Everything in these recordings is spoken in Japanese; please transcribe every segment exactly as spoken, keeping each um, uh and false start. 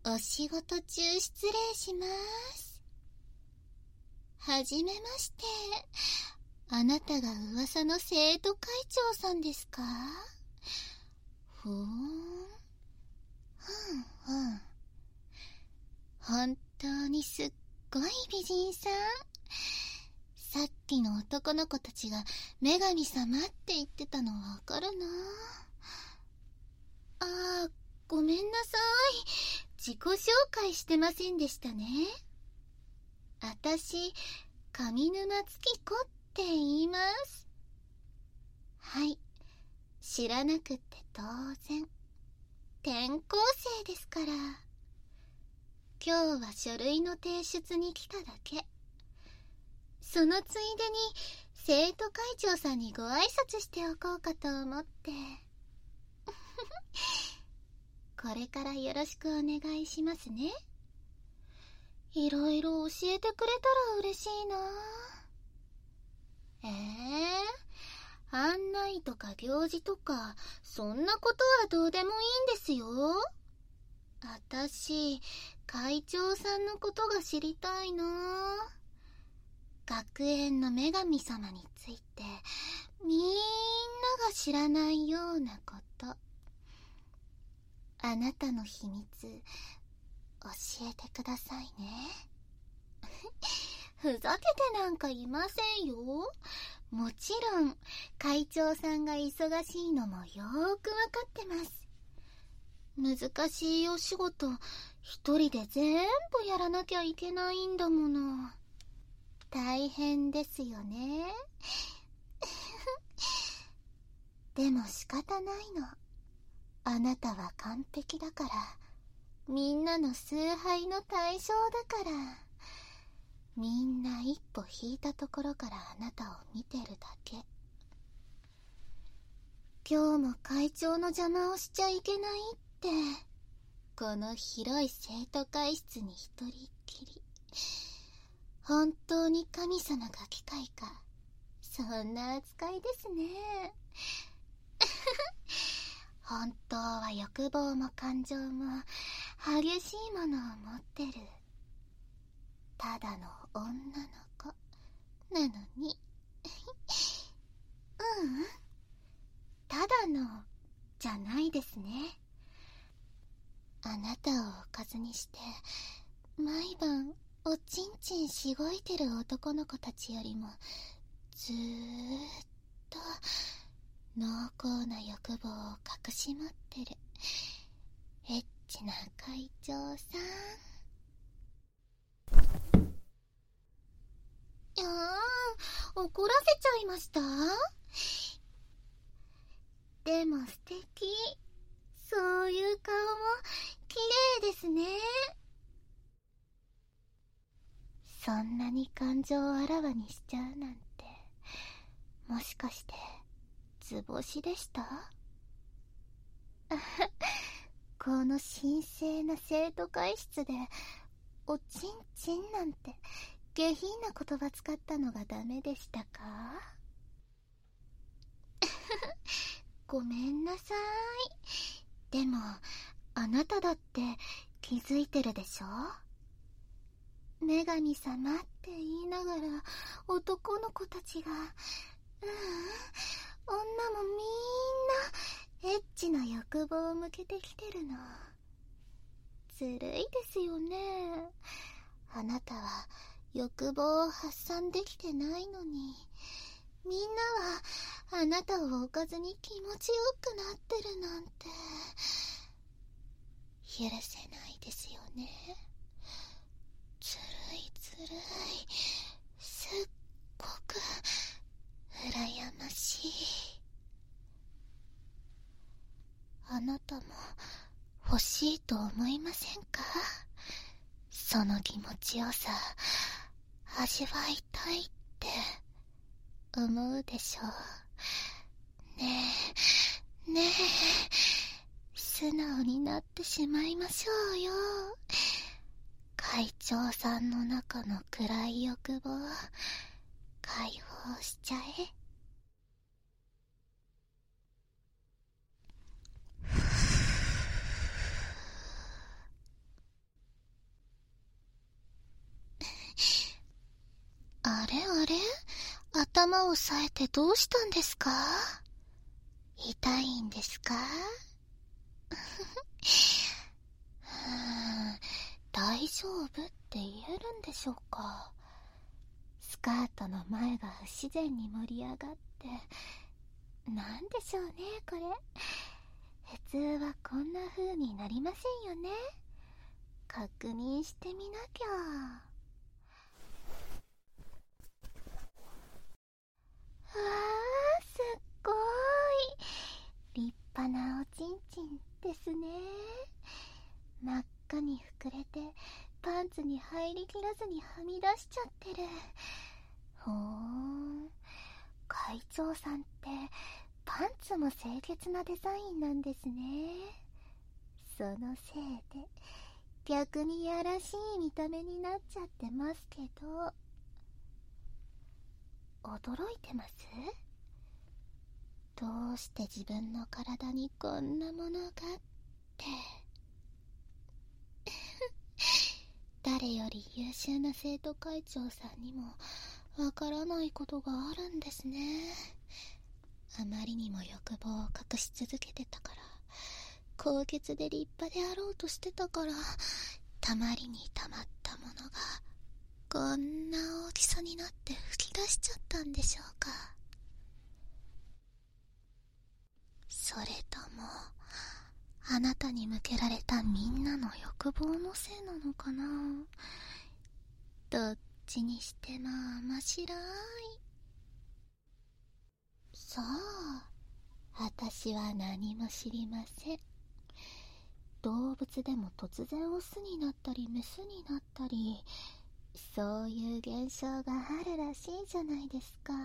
お仕事中失礼します。はじめまして。あなたが噂の生徒会長さんですか？ふーん。ふんふん。本当にすっごい美人さん。さっきの男の子たちが女神様って言ってたのわかるな。あー、ごめんなさい。自己紹介してませんでしたね。あたし、上沼月子って言います。はい。知らなくって当然。転校生ですから。今日は書類の提出に来ただけ。そのついでに生徒会長さんにご挨拶しておこうかと思って。これからよろしくお願いしますね。いろいろ教えてくれたら嬉しいな。えー、案内とか行事とかそんなことはどうでもいいんですよ。あたし会長さんのことが知りたいな。学園の女神様についてみんなが知らないようなこと。あなたの秘密教えてくださいね。ふざけてなんかいませんよ。もちろん会長さんが忙しいのもよーくわかってます。難しいお仕事一人で全部やらなきゃいけないんだもの。大変ですよね。でも仕方ないの。あなたは完璧だから。みんなの崇拝の対象だから。みんな一歩引いたところからあなたを見てるだけ。今日も会長の邪魔をしちゃいけないって、この広い生徒会室に一人っきり。本当に神様が機械か。そんな扱いですね。本当は欲望も感情も激しいものを持ってる。ただの女の子なのに。ううん、ただのじゃないですね。あなたをおかずにして毎晩おちんちんしごいてる男の子たちよりもずーっと濃厚な欲望を隠し持ってるエッチな会長さん。いやー、怒らせちゃいました？でも素敵。そういう顔も綺麗ですね。そんなに感情をあらわにしちゃうなんて、もしかして図星でした？この神聖な生徒会室でおちんちんなんて下品な言葉使ったのがダメでしたか？ごめんなさい。でもあなただって気づいてるでしょ？女神様って言いながら男の子たちが、ううん、女もみんなエッチな欲望を向けてきてるの。ずるいですよね。あなたは欲望を発散できてないのに、みんなはあなたをおかずに気持ちよくなってるなんて許せないですよね。ずるいずるい、すっごく羨ましい。あなたも欲しいと思いませんか？その気持ちよさ味わいたいって思うでしょうね。えねえ、素直になってしまいましょうよ。会長さんの中の暗い欲望解放しちゃえ。 あれあれ、頭を押さえてどうしたんですか？痛いんですか？大丈夫って言えるんでしょうか？スカートの前が不自然に盛り上がって、なんでしょうねこれ。普通はこんな風になりませんよね。確認してみなきゃ。わー、すっごーい立派なおちんちんですね。真っ赤に膨れてパンツに入りきらずにはみ出しちゃってる。ほーん、会長さんってパンツも清潔なデザインなんですね。そのせいで逆にやらしい見た目になっちゃってますけど、驚いてます？どうして自分の体にこんなものがって誰より優秀な生徒会長さんにもわからないことがあるんですね。あまりにも欲望を隠し続けてたから、高潔で立派であろうとしてたから、たまりにたまったものがこんな大きさになって吹き出しちゃったんでしょうか。それともあなたに向けられたみんなの欲望のせいなのかな。どっちにしても面白い。さあ、私は何も知りません。動物でも突然オスになったりメスになったり、そういう現象があるらしいじゃないですか。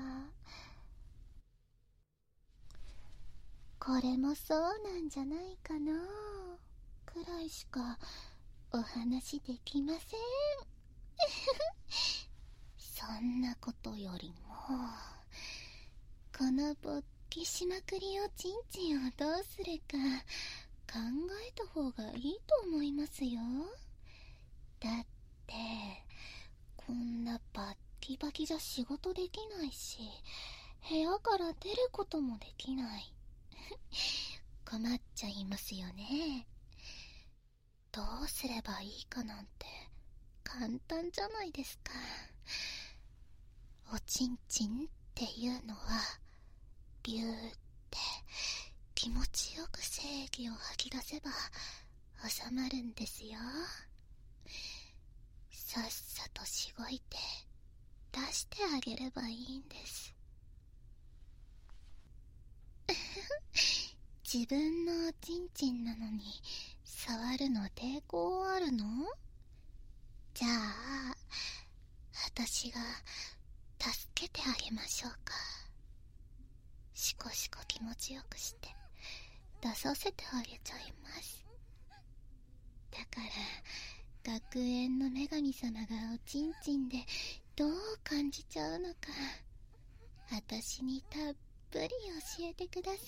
これもそうなんじゃないかなくらいしかお話できません。そんなことよりも、この勃起しまくりおちんちんをどうするか考えた方がいいと思いますよ。だってこんなバッキバキじゃ仕事できないし、部屋から出ることもできない。困っちゃいますよね。どうすればいいかなんて簡単じゃないですか。おちんちんっていうのはビューって気持ちよく精液を吐き出せば収まるんですよ。さっさとしごいて出してあげればいいんです。自分のおちんちんなのに触るの抵抗あるの？じゃあ私が助けてあげましょうか。しこしこ気持ちよくして出させてあげちゃいます。だから学園の女神様がおちんちんでどう感じちゃうのか、私にたっぷり教えてください。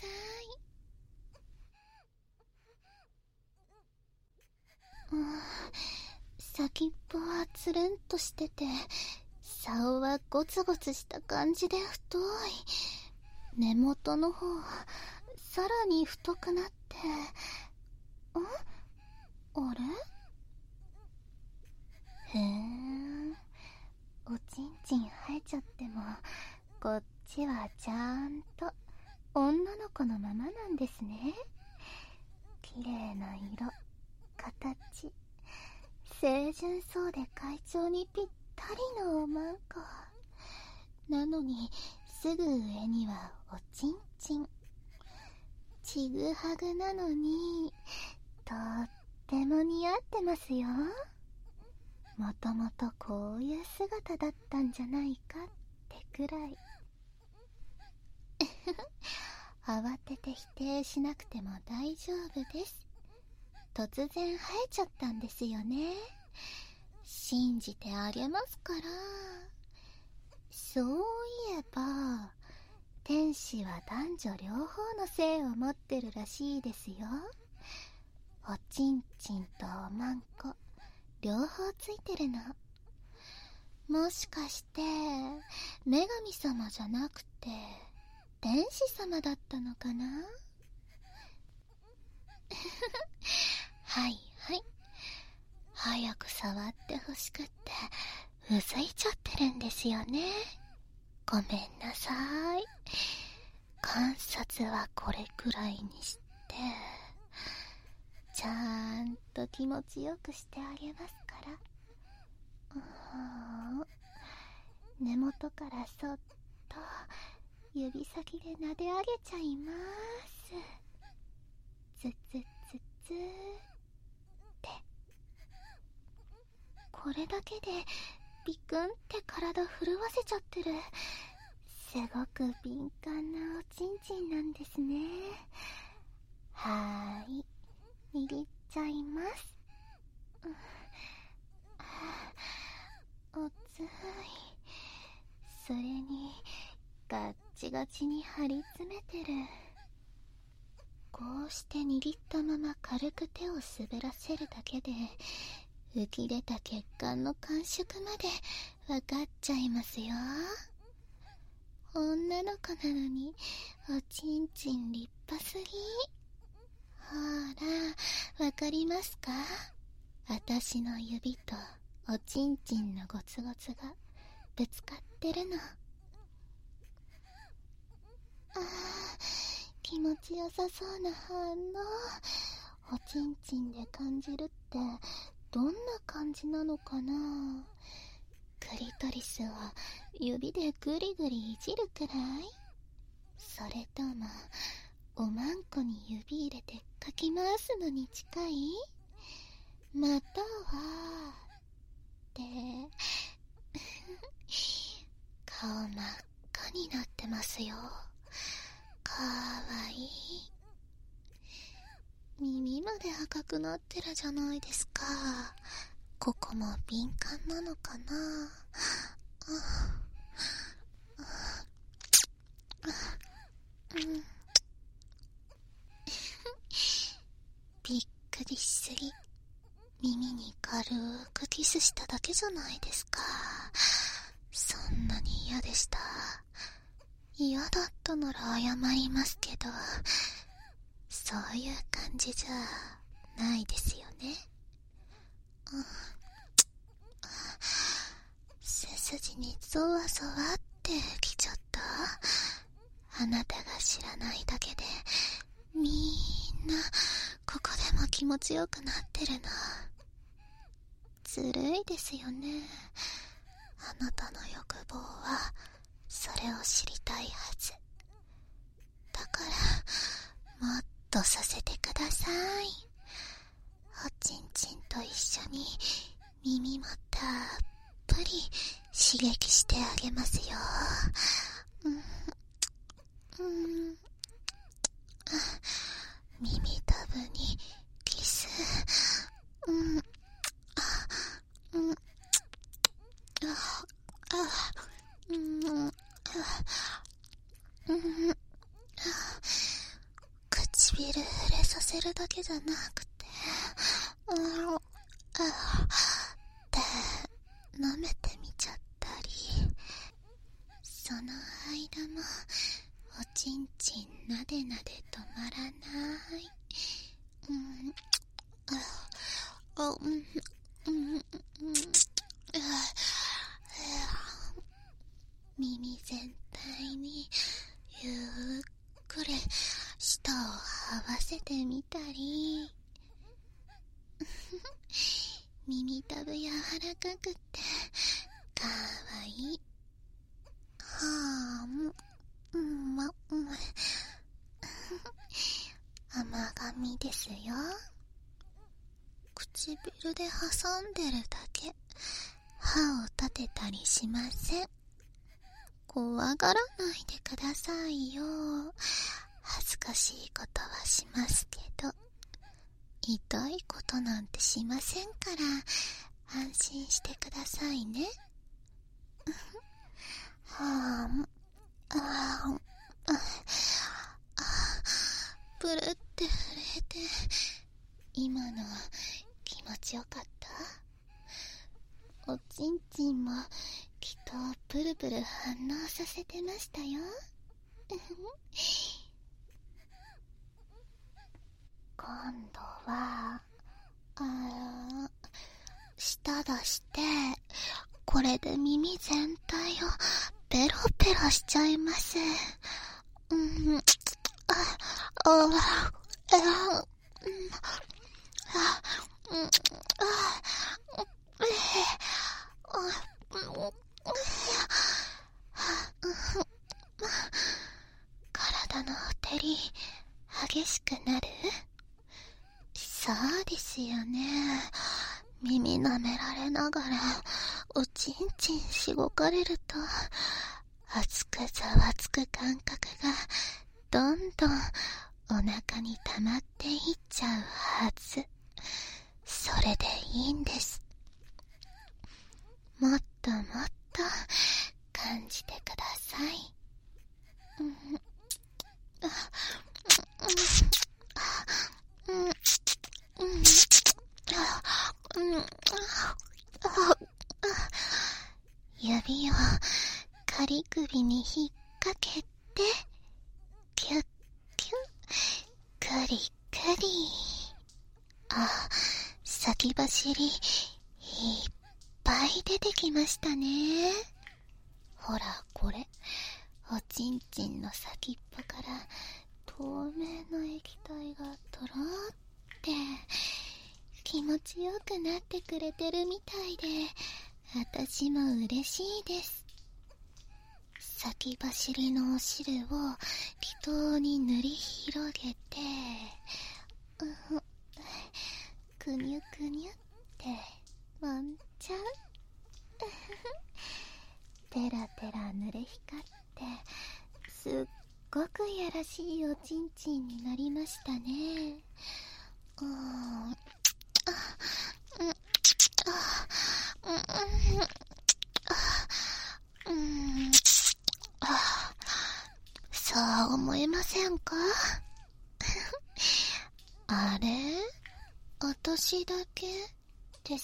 うん、先っぽはつるんとしてて、竿はゴツゴツした感じで太い。根元の方はさらに太くなって、ん？あれ？へえ、おちんちん生えちゃってもこっちはちゃんと女の子のままなんですね。綺麗な色、形、清純そうで会長にぴったりのおまんこなのに、すぐ上にはおちんちん。ちぐはぐなのにとっても似合ってますよ。もともとこういう姿だったんじゃないかってくらい。慌てて否定しなくても大丈夫です。突然生えちゃったんですよね。信じてあげますから。そういえば天使は男女両方の性を持ってるらしいですよ。おちんちんとおまんこ両方ついてるの。 もしかして女神様じゃなくて天使様だったのかな？はいはい、早く触ってほしくってうずいちゃってるんですよね。ごめんなさい。観察はこれくらいにしてちゃんと気持ちよくしてあげますから。根元からそっと指先で撫で上げちゃいます。つつつつって。これだけでビクンって体震わせちゃってる。すごく敏感なおちんちんなんですね。はーい、握っちゃいます。おつい。それにガッチガチに張り詰めてる。こうして握ったまま軽く手を滑らせるだけで浮き出た血管の感触まで分かっちゃいますよ。女の子なのにおちんちん立派すぎ。ほら、わかりますか？私の指とおちんちんのゴツゴツがぶつかってるの。あー、気持ちよさそうな反応。おちんちんで感じるってどんな感じなのかな？クリトリスを指でグリグリいじるくらい？それともおまんこに指入れてかき回すのに近い？またはって顔真っ赤になってますよ。かわいい。耳まで赤くなってるじゃないですか。ここも敏感なのかな。ああうん、びっくりしすぎ。耳に軽くキスしただけじゃないですか。そんなに嫌でした？嫌だったなら謝りますけど、そういう感じじゃないですよね。うん、背筋にゾワゾワってきちゃった。あなたが知らないだけでみんなここでも気持ちよくなってるの。ずるいですよね。あなたの欲望はそれを知りたいはずだから、もっとさせてください。おちんちんと一緒に耳もたっぷり刺激してあげますよ。うんうん、耳たぶにキス。うん、あ、うん、あ、あ、うん、あ、うん、唇触れさせるだけじゃなくて、うん、あ、って舐めてみちゃったり、その間もおちんちんなでなで止まらない。うん、あ、うん、うん、うん、耳全体にゆっくり舌を合わせてみたり、耳たぶ柔らかくてかわいい。はぁ、うん、ま、うん、甘噛みですよ。唇で挟んでるだけ。歯を立てたりしません。怖がらないでくださいよ。恥ずかしいことはしますけど、痛いことなんてしませんから安心してくださいね。はぁ、ああ、プルって震えて、今の気持ちよかった？ おちんちんもきっとプルプル反応させてましたよ。今度はあ舌出してこれで耳全体をペロペロしちゃいます。うん、あああああうん体のほてり激しくなる？そうですよね。耳舐められながらおちんちんしごかれると熱くざわつく感覚がどんどんお腹に溜まっていっちゃうはず。それでいいんです。もっともっと感じてください。うんうんうん指をカリ首に引っ掛けてキュッキュックリクリ。あ、先走りいっぱい出てきましたね。ほらこれ、おちんちんの先っぽから透明な液体がとろって気持ちよくなってくれてるみたいで、私も嬉しいです。先走りのお汁を気筒に塗り広げて、うん、くにゅくにゅってもんちゃう。テラテラ濡れ光ってすっごくやらしいおちんちんになりましたね。うーん、あ、うん、あ、うん、うん、あ、そう思いませんか？あれ？私だけです？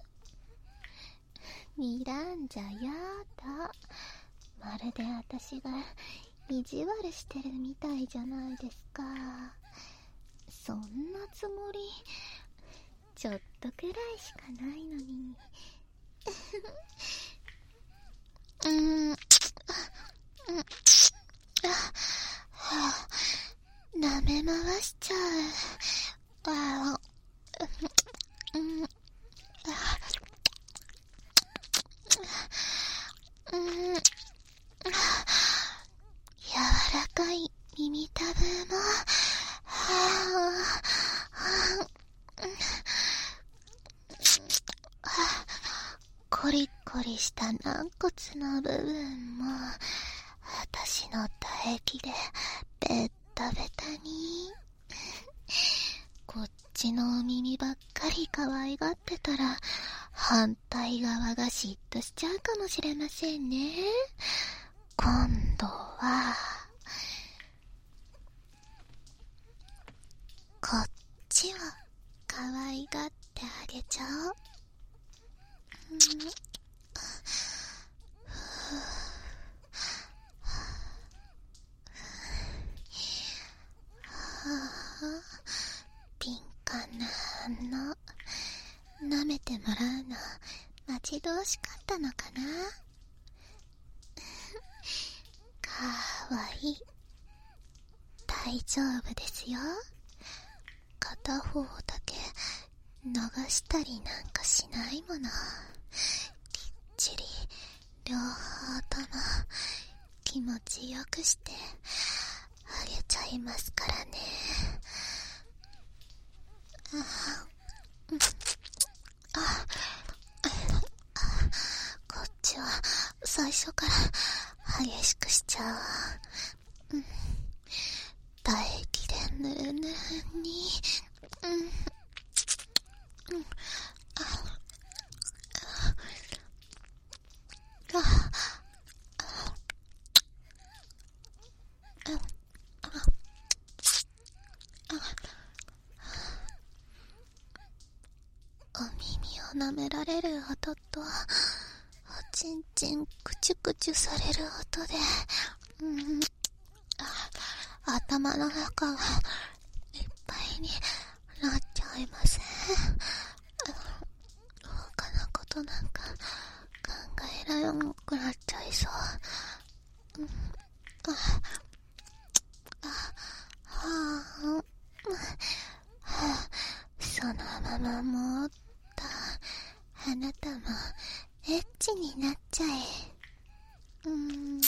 ミランジャやだ。まるで私が意地悪してるみたいじゃないですか。そんなつもりちょっとくらいしかないのに。うーん、うん、舐め回しちゃう。あ、うん、うん、柔らかい耳たぶも、コリコリした軟骨の部分も私の唾液でベッタベタに。こっちのお耳ばっかり可愛がってたら反対側が嫉妬しちゃうかもしれませんね。今度はこっちを可愛がってあげちゃおう。うん、敏感な反応。舐めてもらうの待ち遠しかったのかな。かわいい。大丈夫ですよ。片方だけ逃したりなんかしないもの。きっちり両方とも気持ちよくしてあげちゃいますからね。あ、うん、あ、こっちは最初から激しくしちゃう。うん、唾液でぬるぬるに、うん、うん、あ、あ、あ、お耳を舐められる音と、おちんちんくちゅくちゅされる音で、うん、あ頭の中がいっぱいになっちゃいます。他のことなんか考えられなくなっちゃいそう。うん、ああはあ、はあ、そのまま持ったあなたもエッチになっちゃえ。うーん、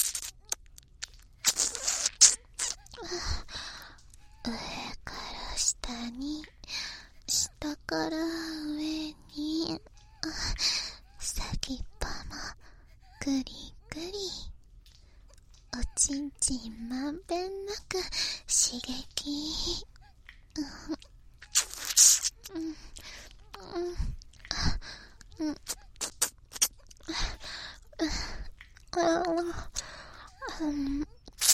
上から下に、下から上に、先っぽもくりくり、おちんちんまんべんなく刺激。うん、うん、うん、うん、うん、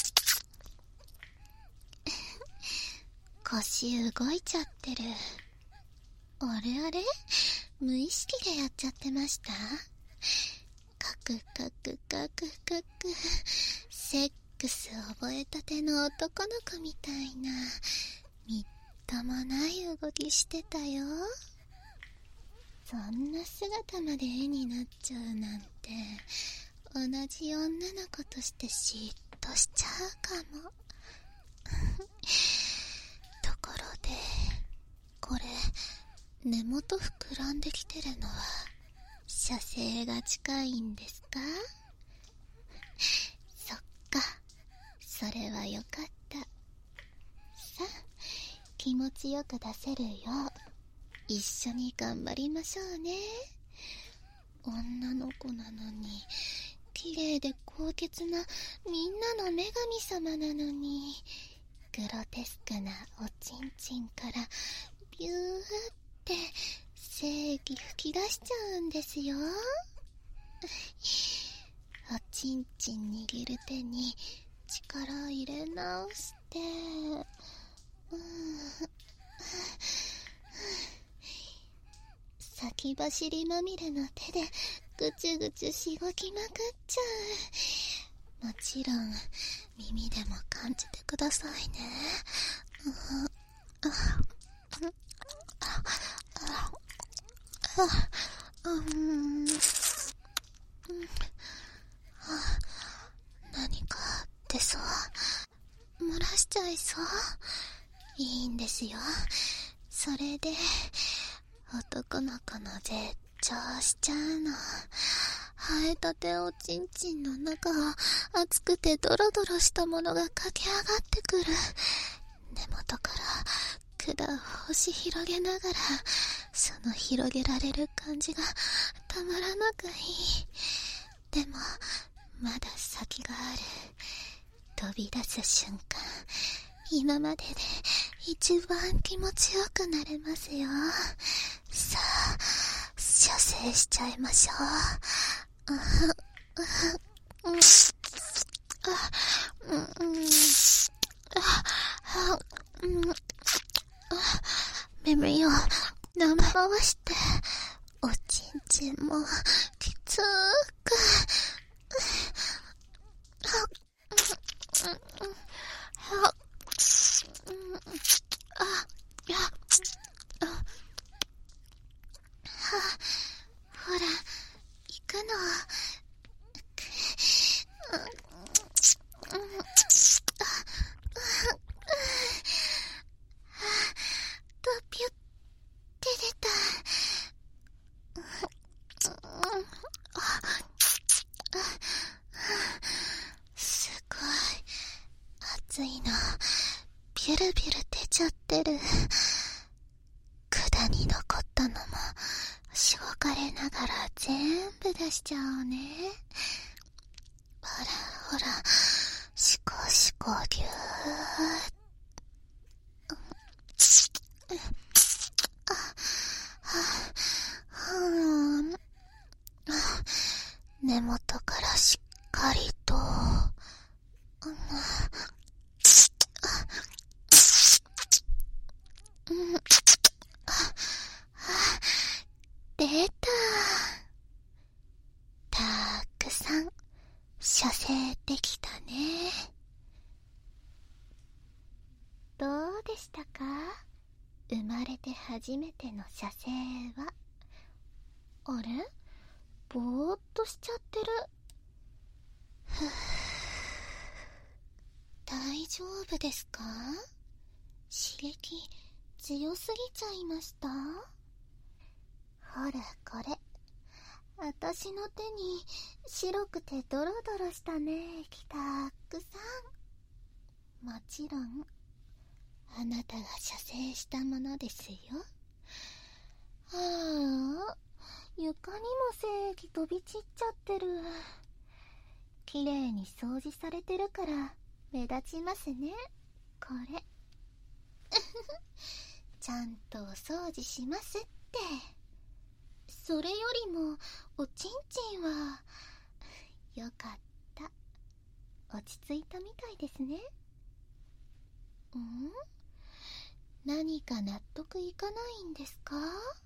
腰動いちゃってる。あれあれ、無意識でやっちゃってました？カクカクカクカク、セックス覚えたての男の子みたいなみっともない動きしてたよ。そんな姿まで絵になっちゃうなんて、同じ女の子として嫉妬しちゃうかも。ところで、これ根元膨らんできてるのは射精が近いんですか？そっか、それはよかった。さあ、気持ちよく出せるよう一緒に頑張りましょうね。女の子なのに綺麗で高潔なみんなの女神様なのに、グロテスクなおちんちんからビューって精液吹き出しちゃうんですよ。おちんちん握る手に力入れ直して、うん、先走りまみれの手でぐちゅぐちゅしごきまくっちゃう。もちろん耳でも感じてくださいね。うん、うん、何か出そう、漏らしちゃいそう。いいんですよ、それで男の子の絶頂しちゃうの。生えたておちんちんの中は熱くてドロドロしたものが駆け上がってくる。根元から管を押し広げながら、その広げられる感じがたまらなくいい。でもまだ先がある。飛び出す瞬間、今までで一番気持ちよくなれますよ。さあ、射精しちゃいましょう。うん、うん、うん、うん、うん、耳を舐め回して、おちんちんもきつーく、ほら、行くの。とぴゅって出た。すごい熱いの、ビュルビュル出ちゃってる。管に残ったのもしごかれながら全部出しちゃおうね。ほらほら、シコシコギュー。根元からしっかりと、うん、でさん射精できたね。どうでしたか？生まれて初めての射精は。あれ？ぼーっとしちゃってる。ふぅ、大丈夫ですか？刺激強すぎちゃいました？ほらこれ、私の手に白くてドロドロしたね液たくさん。もちろんあなたが射精したものですよ。はあ、床にも精液飛び散っちゃってる。きれいに掃除されてるから目立ちますね、これ。ちゃんとお掃除しますって。それよりもおちんちんはよかった。落ち着いたみたいですね。ん？何か納得いかないんですか？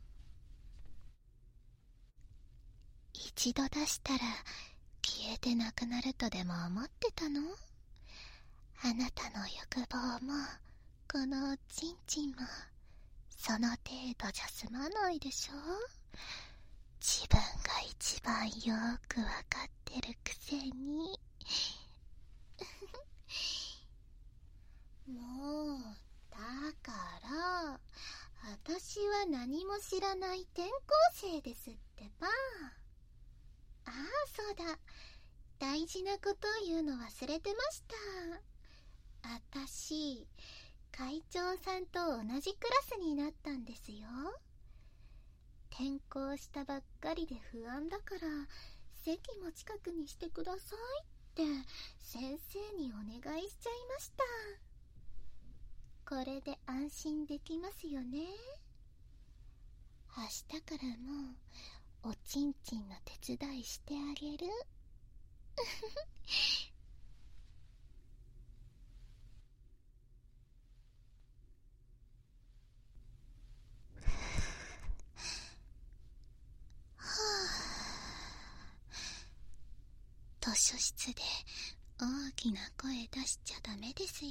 一度出したら消えてなくなるとでも思ってたの？あなたの欲望もこのおちんちんもその程度じゃ済まないでしょ。自分が一番よくわかってるくせに。もうだから私は何も知らない転校生ですってば。ああ、そうだ、大事なことを言うの忘れてました。私会長さんと同じクラスになったんですよ。転校したばっかりで不安だから席も近くにしてくださいって先生にお願いしちゃいました。これで安心できますよね。明日からもおちんちんの手伝いしてあげる。図書室で大きな声出しちゃダメですよ。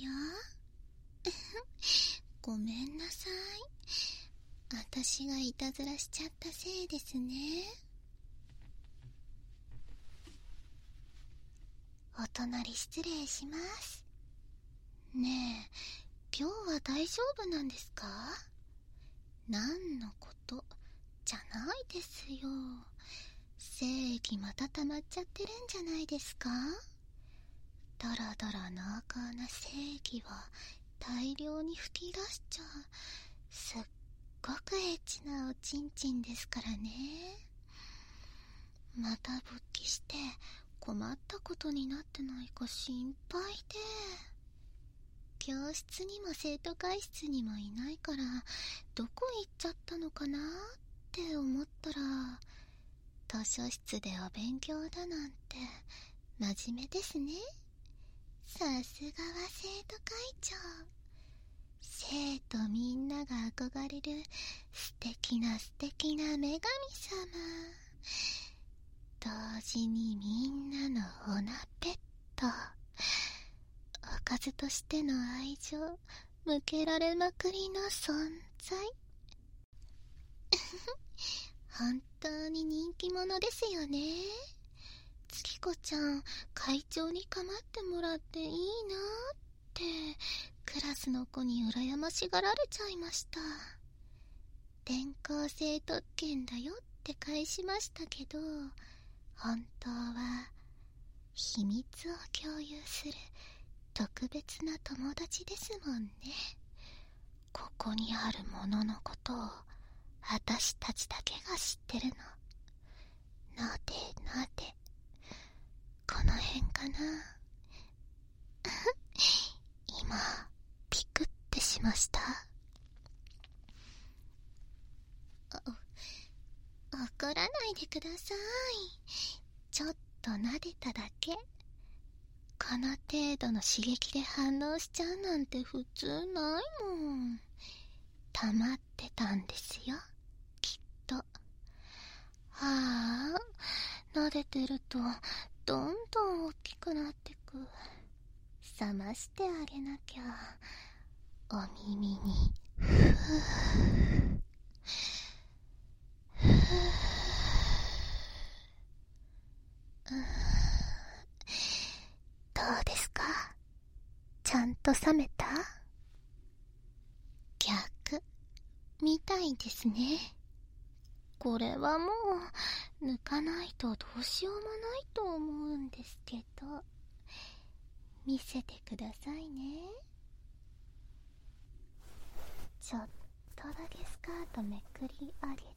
ごめんなさい。私がいたずらしちゃったせいですね。お隣失礼します。ねえ、今日は大丈夫なんですか？何のことじゃないですよ。精液また溜まっちゃってるんじゃないですか？だらだら濃厚な精液を大量に吹き出しちゃう、すっごくエッチなおちんちんですからね。また勃起して困ったことになってないか心配で。教室にも生徒会室にもいないからどこ行っちゃったのかなって思ったら、図書室でお勉強だなんて真面目ですね。さすがは生徒会長。生徒みんなが憧れる素敵な素敵な女神様。同時にみんなのおなペット。おかずとしての愛情向けられまくりの存在。本当に人気者ですよね。月子ちゃん、会長に構ってもらっていいなってクラスの子に羨ましがられちゃいました。転校生特権だよって返しましたけど、本当は秘密を共有する特別な友達ですもんね。ここにあるもののことを私たちだけが知ってるの。なでなで、この辺かな。今ピクってしました。怒らないでください。ちょっと撫でただけ。この程度の刺激で反応しちゃうなんて普通ないもん。溜まってたんですよ、きっと。はあ、撫でてるとどんどん大きくなってく。覚ましてあげなきゃ。お耳にふーふー、うーん、どうですか？ちゃんと覚めた？逆みたいですね。これはもう抜かないとどうしようもないと思うんですけど、見せてくださいね。ちょっとだけスカートめくり上げて、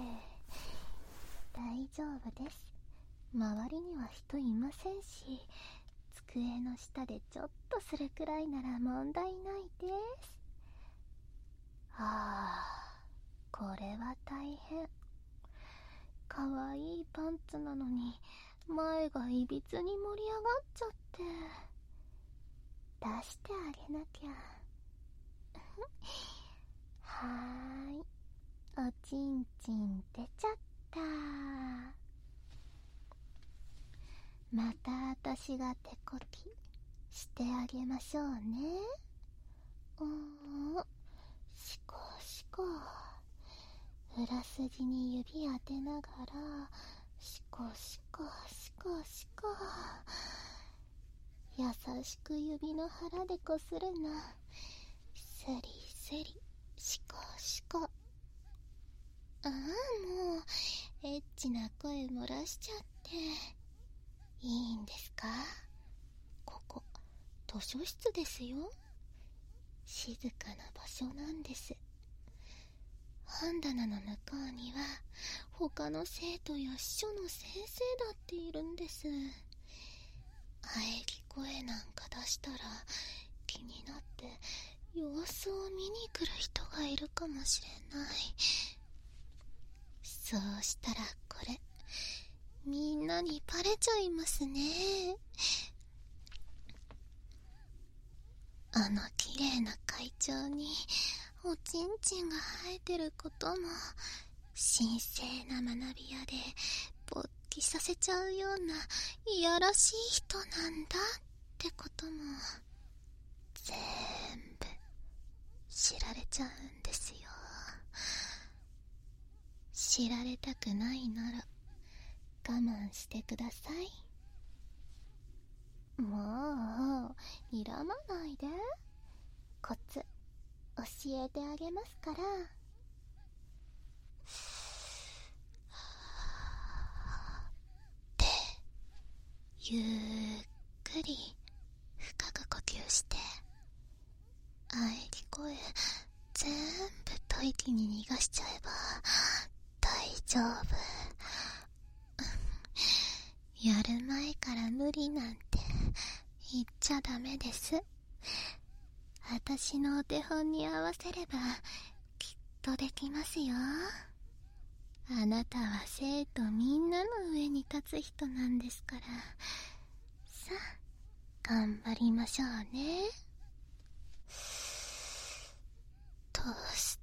大丈夫です。周りには人いませんし、机の下でちょっとするくらいなら問題ないです。ああ、これは大変。かわいいパンツなのに前がいびつに盛り上がっちゃって、出してあげなきゃ。はーい、おちんちん出ちゃった。また私が手こきしてあげましょうね。おー、しこしこ、裏筋に指当てながらしこしこしこしこ、優しく指の腹でこするの。スリスリ、しこしこ。ああ、もうエッチな声漏らしちゃっていいんですか？ここ図書室ですよ。静かな場所なんです。本棚の向こうには他の生徒や秘書の先生だっているんです。喘ぎ声なんか出したら気になって様子を見に来る人がいるかもしれない。そうしたらこれみんなにバレちゃいますね。あの綺麗な会長におちんちんが生えてることも、神聖な学び屋で勃起させちゃうようないやらしい人なんだってことも全部知られちゃうんですよ。知られたくないなら我慢してください。もう睨まないで。コツ教えてあげますから。で、ゆっくり深く呼吸して、喘ぎ声全部吐息に逃がしちゃえば大丈夫。やる前から無理なんて言っちゃダメです。私のお手本に合わせればきっとできますよ。あなたは生徒みんなの上に立つ人なんですから。さあ、頑張りましょうね。通して、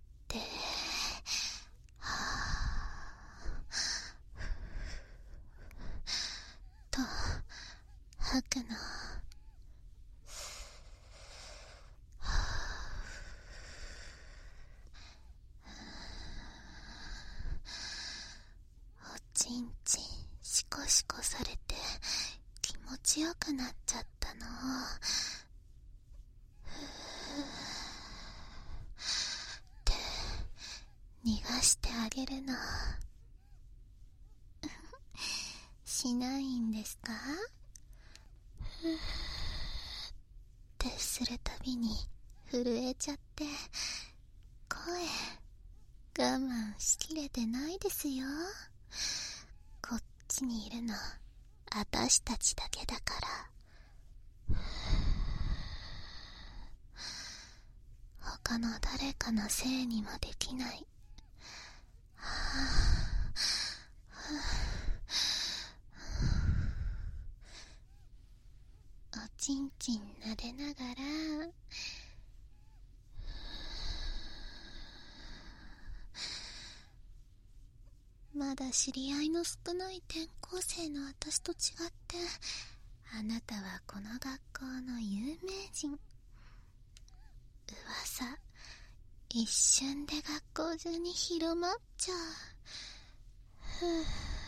はぁと吐くの。おちんちんシコシコされて気持ちよくなっちゃったの。で、逃がしてあげるの。しないんですか？ふーってするたびに震えちゃって声我慢しきれてないですよ。こっちにいるの私たちだけだから。他の誰かのせいにもできない。はぁ、おちんちん撫でながら、まだだ知り合いの少ない転校生の私と違って、あなたはこの学校の有名人。噂、一瞬で学校中に広まっちゃう。ふぅ。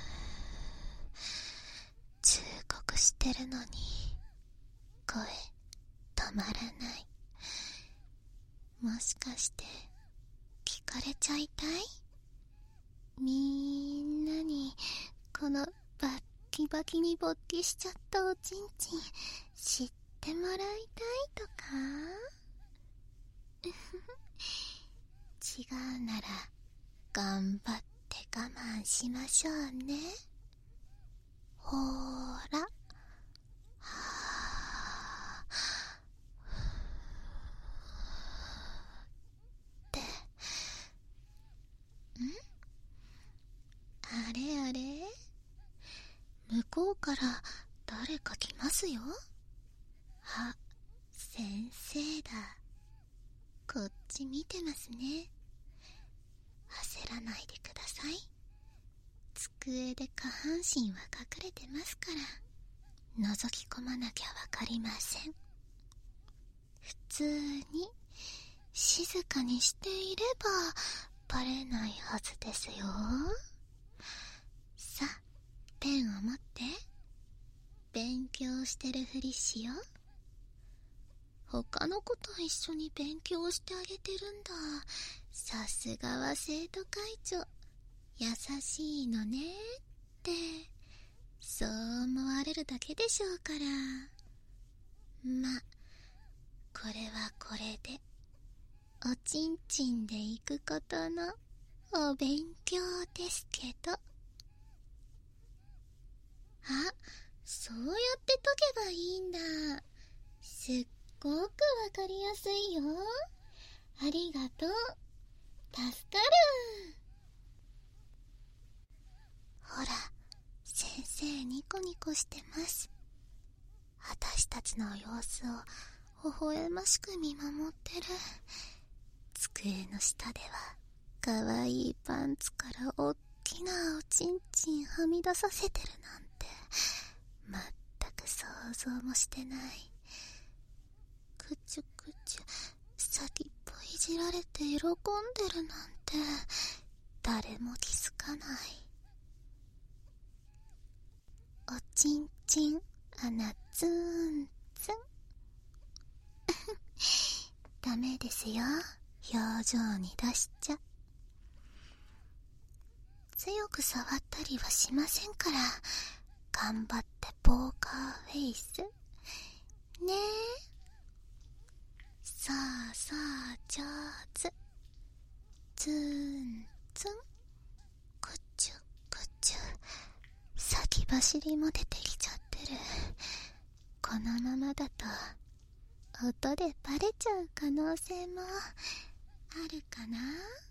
忠告してるのに、声、止まらない。もしかして、聞かれちゃいたい？みんなに、このバッキバキに勃起しちゃったおちんちん、知ってもらいたいとか？違うなら、頑張って我慢しましょうね。ほーら。はぁ。って。ん？あれあれ？向こうから誰か来ますよ。あ、先生だ。こっち見てますね。焦らないでください。机で下半身は隠れてますから、覗き込まなきゃわかりません。普通に静かにしていればバレないはずですよ。さあ、ペンを持って。勉強してるふりしよう。他の子と一緒に勉強してあげてるんだ。さすがは生徒会長。優しいのねって、そう思われるだけでしょうから。ま、これはこれで、おちんちんで行くことのお勉強ですけど。あ、そうやって解けばいいんだ。すっごくわかりやすいよ。ありがとう。助かる。ほら、先生ニコニコしてます。私たちの様子を微笑ましく見守ってる。机の下では、かわいいパンツからおっきなおちんちんはみ出させてるなんて、まったく想像もしてない。くちゅくちゅ、先っぽいじられて喜んでるなんて、誰も気づかない。おちんちん、穴ツンツン。ダメですよ、表情に出しちゃ。強く触ったりはしませんから、頑張ってポーカーフェイス。ねえ。さあさあ、上手。ツンツン。くちゅくちゅ。先走りも出てきちゃってる。このままだと、音でバレちゃう可能性もあるかな。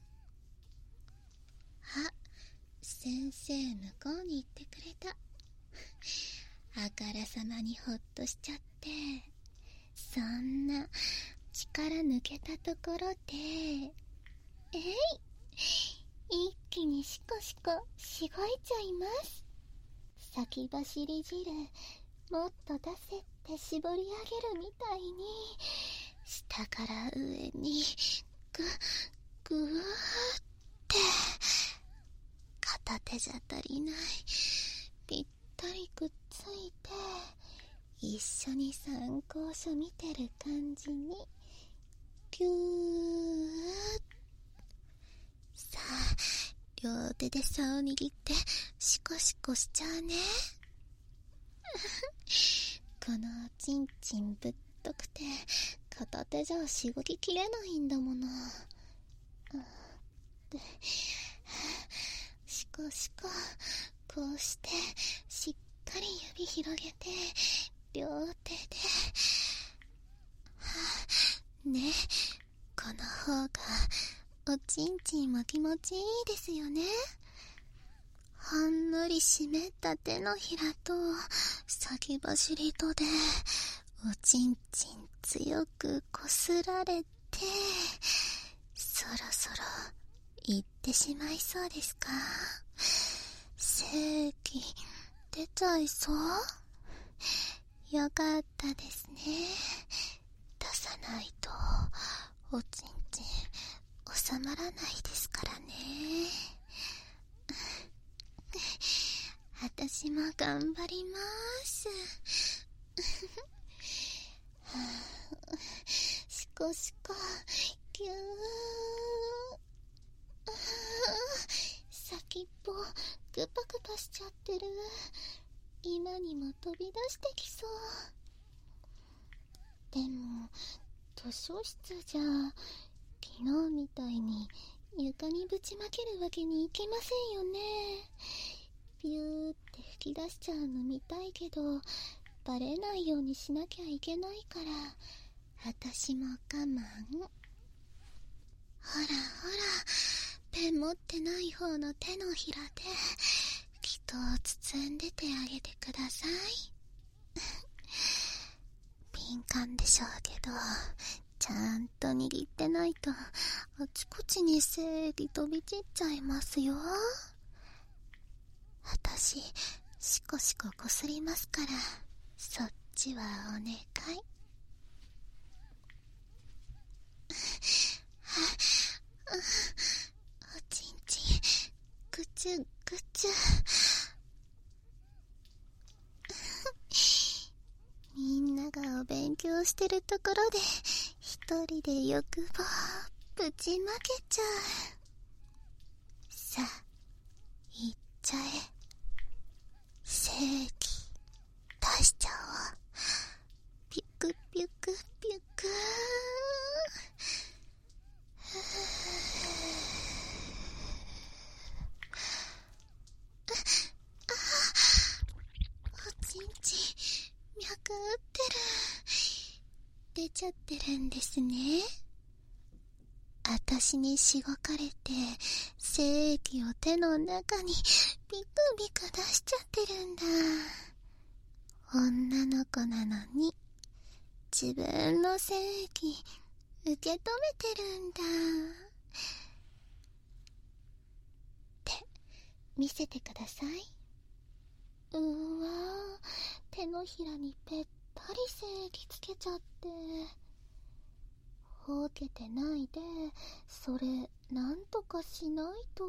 あ、先生向こうに行ってくれた。あからさまにほっとしちゃって、そんな力抜けたところで、えい、一気にシコシコしごいちゃいます。先走り汁もっと出せって絞り上げるみたいに、下から上にぐぐーって片手じゃ足りない。ぴったりくっついて、一緒に参考書見てる感じにピュー。さあ、両手で竿を握ってシコシコしちゃうね。このおちんちんぶっとくて、片手じゃしごききれないんだもの。で、シコシコ、こうしてしっかり指広げて、両手で、ね、この方がおちんちんも気持ちいいですよね。ほんのり湿った手のひらと先走りとでおちんちん強くこすられて、そろそろ行ってしまいそうですか？ 精液出ちゃいそう？よかったですね。出さないとおちんちん収まらないですからね。私も頑張ります。しこしこぎゅー。先っぽグパグパしちゃってる。今にも飛び出してきそう。でも図書室じゃ昨日みたいに床にぶちまけるわけにいきませんよね。ビューって吹き出しちゃうの見たいけど、バレないようにしなきゃいけないから私も我慢。ほらほら、ペン持ってない方の手のひらで人を包んでてあげてください。敏感でしょうけど、ちゃんと握ってないとあちこちに精液飛び散っちゃいますよ。私シコシコこすりますから、そっちはお願い。おちんちんぐちゅぐちゅ。みんながお勉強してるところで一人で欲望ぶちまけちゃう。さあいっちゃえ。精液出しちゃおう。ピュクピュクピュクー。おちんちん脈打ってる。出ちゃってるんですね。私にしごかれて精液を手の中にビクビク出しちゃってるんだ。女の子なのに自分の精液受け止めてるんだって見せてください。うーわー、手のひらにぺったり精液つけちゃって。ほうけてないで、それなんとかしないと。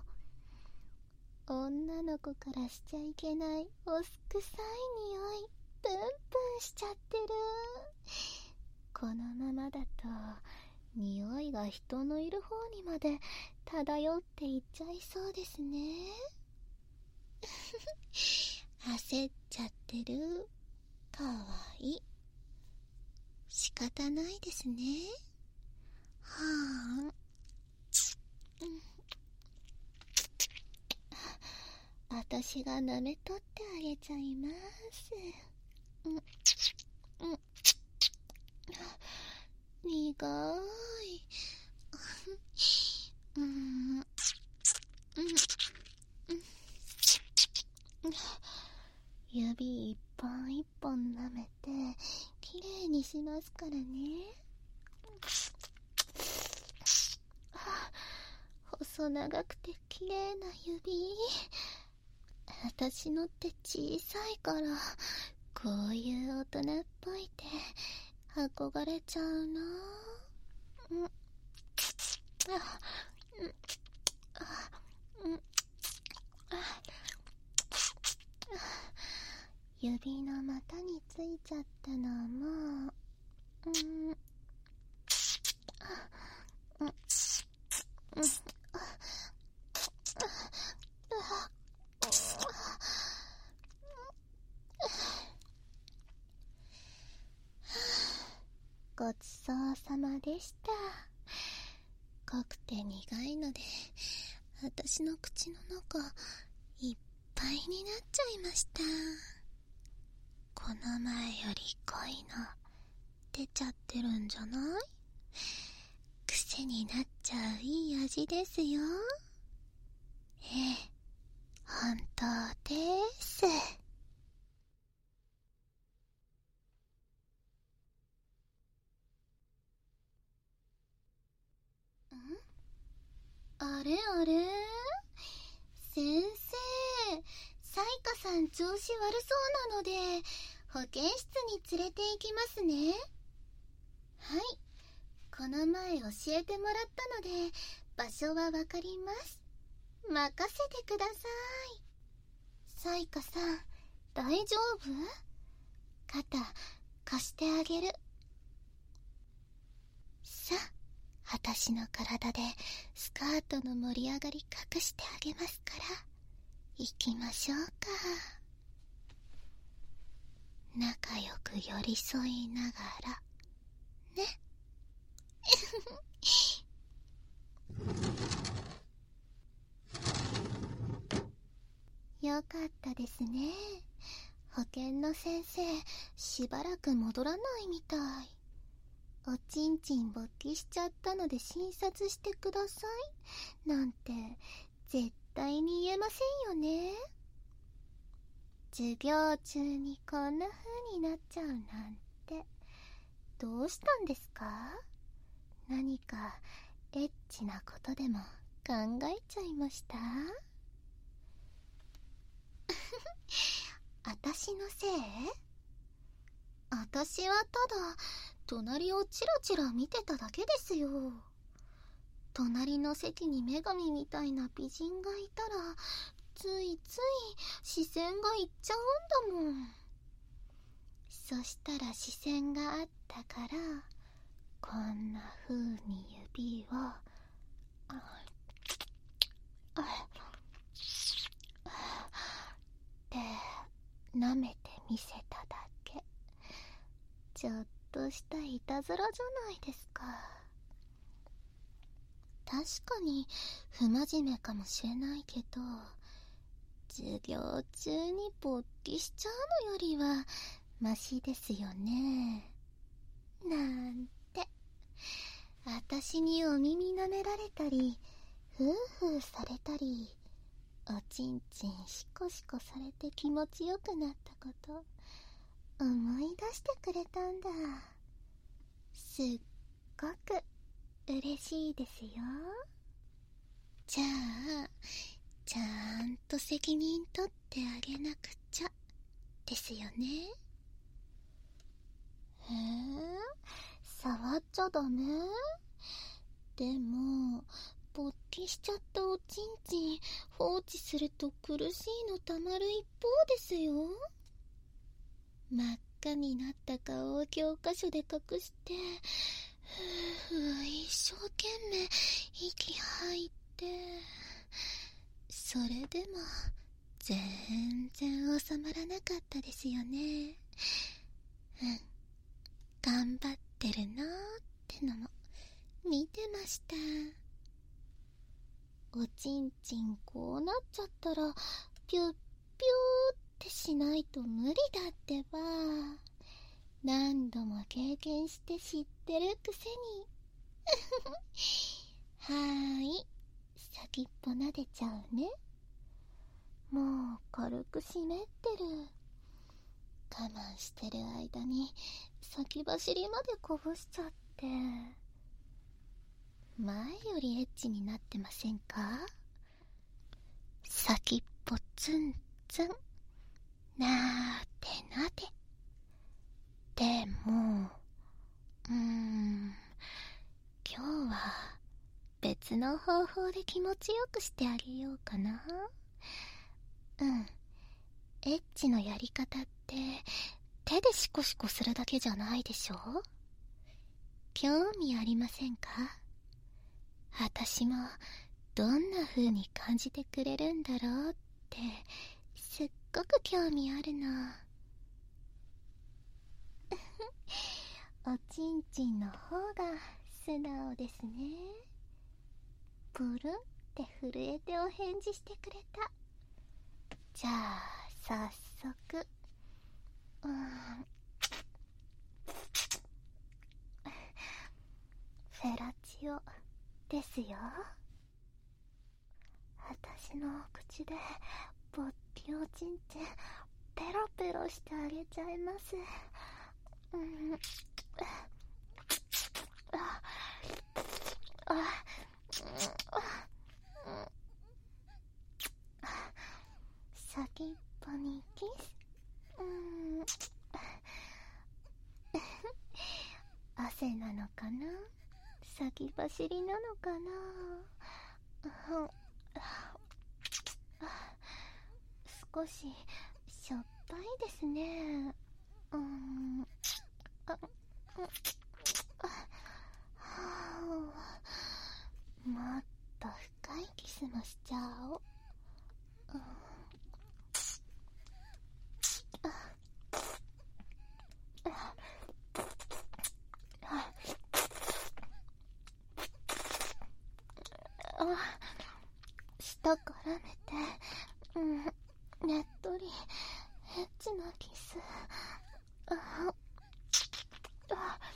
女の子からしちゃいけないおすくさい匂いプンプンしちゃってる。このままだと匂いが人のいる方にまで漂っていっちゃいそうですね。焦っちゃってる。かわいい。仕方ないですね。はあ、私が舐めとってあげちゃいます。うん、うん、苦い。うん、うん、指一本一本舐めてきれいにしますからね。細長くてきれいな指。私のって小さいからこういう大人っぽいって憧れちゃうな。うん、あ、うん、あ、うん、あ、指の股についちゃったのも、うん、あ、うん、うん、あ、あ、ごちそうさまでした。濃くて苦いので私の口の中いっぱいになっちゃいました。この前より濃いの出ちゃってるんじゃない？癖になっちゃういい味ですよ。ええ、本当です。ん？あれあれ？先生、 サイカさん調子悪そうなので保健室に連れて行きますね。はい、この前教えてもらったので場所はわかります。任せてください。サイカさん、大丈夫？肩貸してあげる。さあ、私の体でスカートの盛り上がり隠してあげますから行きましょうか。仲良く寄り添いながらね。よかったですね。保健の先生、しばらく戻らないみたい。おちんちん勃起しちゃったので診察してくださいなんて絶対に言えませんよね。授業中にこんな風になっちゃうなんてどうしたんですか？何かエッチなことでも考えちゃいました？私のせい？私はただ隣をチラチラ見てただけですよ。隣の席に女神みたいな美人がいたらついつい視線がいっちゃうんだもん。そしたら視線があったからこんな風に指をああって舐めてみせただけ。ちょっとしたいたずらじゃないですか。確かに不真面目かもしれないけど、授業中に勃起しちゃうのよりはマシですよね。なんて私にお耳舐められたりフーフーされたりおちんちんシコシコされて気持ちよくなったこと思い出してくれたんだ。すっごく嬉しいですよ。じゃあちゃんと責任取ってあげなくちゃですよね。へえ、触っちゃダメ？でも勃起しちゃったおちんちん放置すると苦しいのたまる一方ですよ。真っ赤になった顔を教科書で隠してふうふう一生懸命息吐いて、それでも全然収まらなかったですよね。うん、頑張ってるなーってのも見てました。おちんちんこうなっちゃったらピュッピューってしないと無理だってば。何度も経験して知ってるくせに。はーい、先っぽ撫でちゃうね。もう軽く湿ってる。我慢してる間に先走りまでこぼしちゃって、前よりエッチになってませんか？先っぽツンツンなーてなで。でもうーん今日は別の方法で気持ちよくしてあげようかな。うん、エッチのやり方って手でシコシコするだけじゃないでしょ？興味ありませんか？私もどんな風に感じてくれるんだろうってすっごく興味あるの。おちんちんの方が素直ですね。プルンって震えてお返事してくれた。じゃあ早速、うーんフェラチオですよ。私の口でぼっきおちんちんペロペロしてあげちゃいます。うん、ああ先っぽにキス。うーん汗なのかな、先走りなのかな。少ししょっぱいですね。うーんあもっと深いキスもしちゃおう。うんあ、舌絡めて、うん、ねっとりエッチなキス。ああ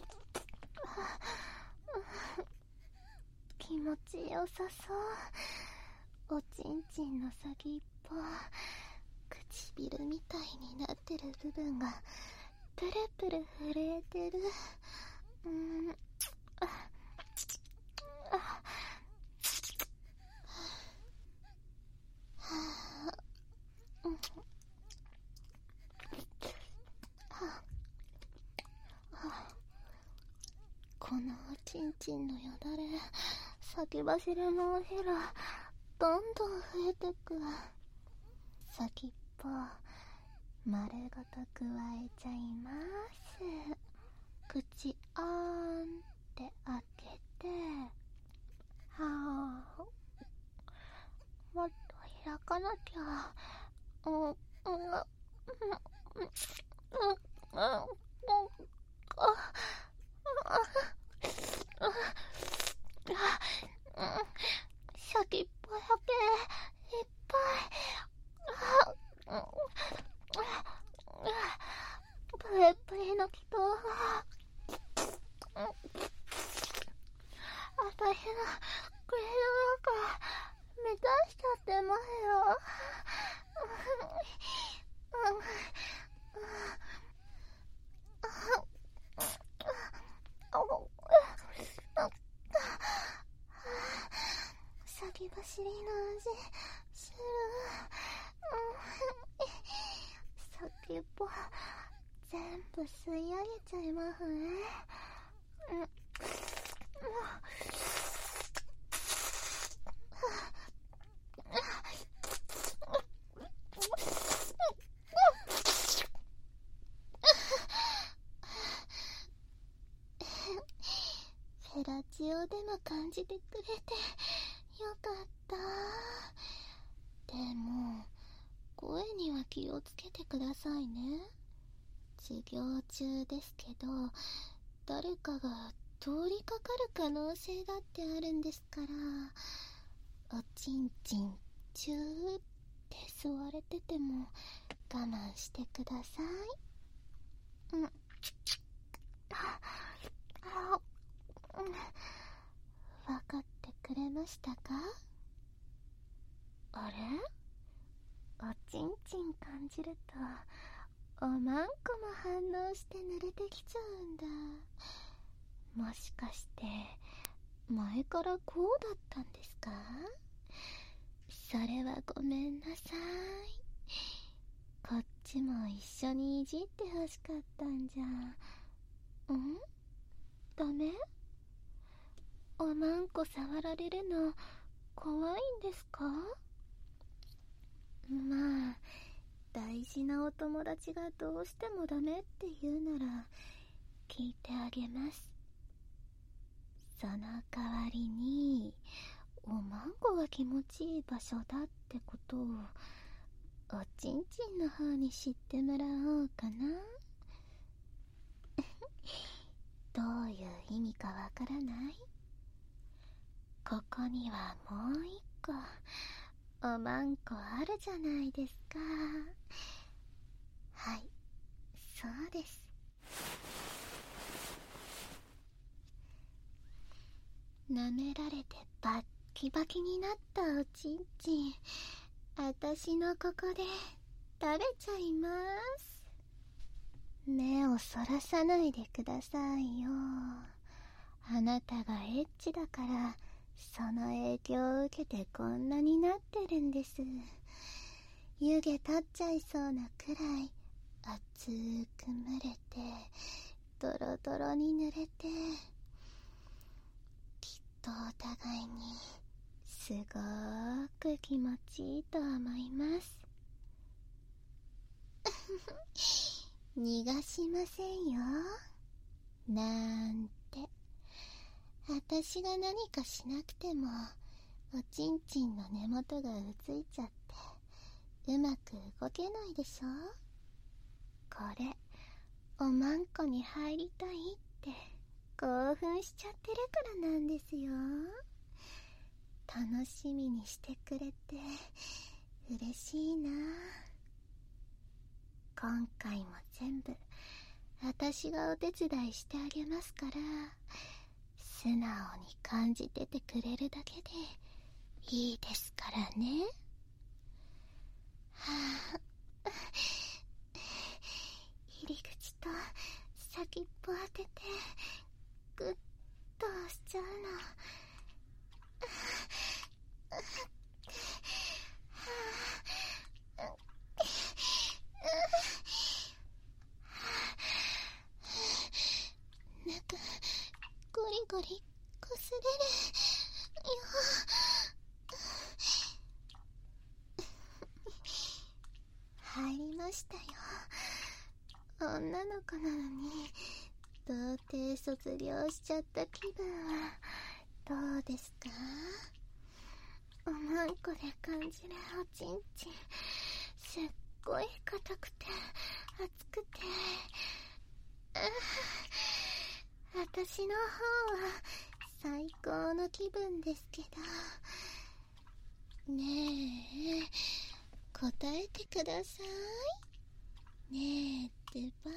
気持ちよさそう。おちんちんの先っぽ、唇みたいになってる部分がプルプル震えてる。うんああはあ、うんはあ、このおちんちんのよだれ、先走りのおへらどんどん増えてく。先っぽ丸ごとくわえちゃいます。口あーんって開けて、はあ、もっと開かなきゃ。うんうんうんうんうんあ先っぽだけいっぱい。プレプレの気とあたしの口の中満たしちゃってますよ。先走りの味する。先っぽ全部吸い上げちゃいますね。うんフェラチオでも感じてくれてよかった。でも声には気をつけてくださいね。授業中ですけど誰かが通りかかる可能性だってあるんですから、おちんちんチューって吸われてても我慢してください。うん分かってくれましたか？あれ？おちんちん感じるとおまんこも反応して濡れてきちゃうんだ。もしかして前からこうだったんですか？それはごめんなさい。こっちも一緒にいじってほしかったんじゃ。ん？ダメ？おまんこ触られるの怖いんですか？まあ大事なお友達がどうしてもダメって言うなら聞いてあげます。その代わりにおまんこが気持ちいい場所だってことをおちんちんの方に知ってもらおうかな。どういう意味かわからない？ここにはもう一個おまんこあるじゃないですか。はい、そうです。舐められてバッキバキになったおちんちん、あたしのここで食べちゃいます。目をそらさないでくださいよ。あなたがエッチだからその影響を受けてこんなになってるんです。 湯気立っちゃいそうなくらい熱く蒸れてドロドロに濡れて、きっとお互いにすごーく気持ちいいと思います。逃がしませんよなんて。私が何かしなくてもおちんちんの根元がうついちゃってうまく動けないでしょ。これおまんこに入りたいって興奮しちゃってるからなんですよ。楽しみにしてくれて嬉しいな。今回も全部私がお手伝いしてあげますから、素直に感じててくれるだけでいいですからね。はあ、入り口と先っぽ当ててグッと押しちゃうの。中ゴリゴリこすれるよ。入りましたよ。女の子なのに童貞卒業しちゃった気分はどうですか？おまんこで感じるおちんちん、すっごい硬くて熱くて、私の方は最高の気分ですけど。ねえ、答えてください。ねえってば。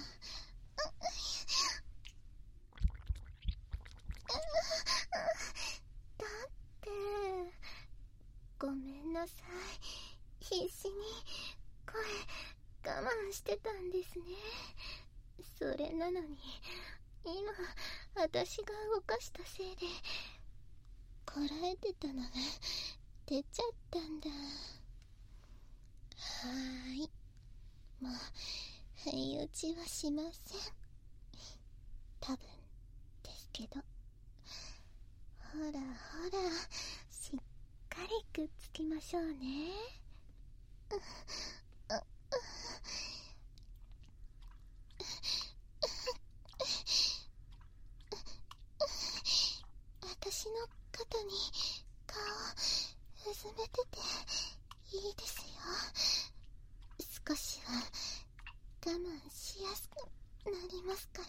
だってごめんなさい、必死に声我慢してたんですね。それなのに今私が動かしたせいでこらえてたのが出ちゃったんだ。はーい、もう不意打ちはしません。多分ですけど。ほらほら、しっかりくっつきましょうね。私の肩に顔うずめてていいですよ。少しは我慢しやすくなりますから。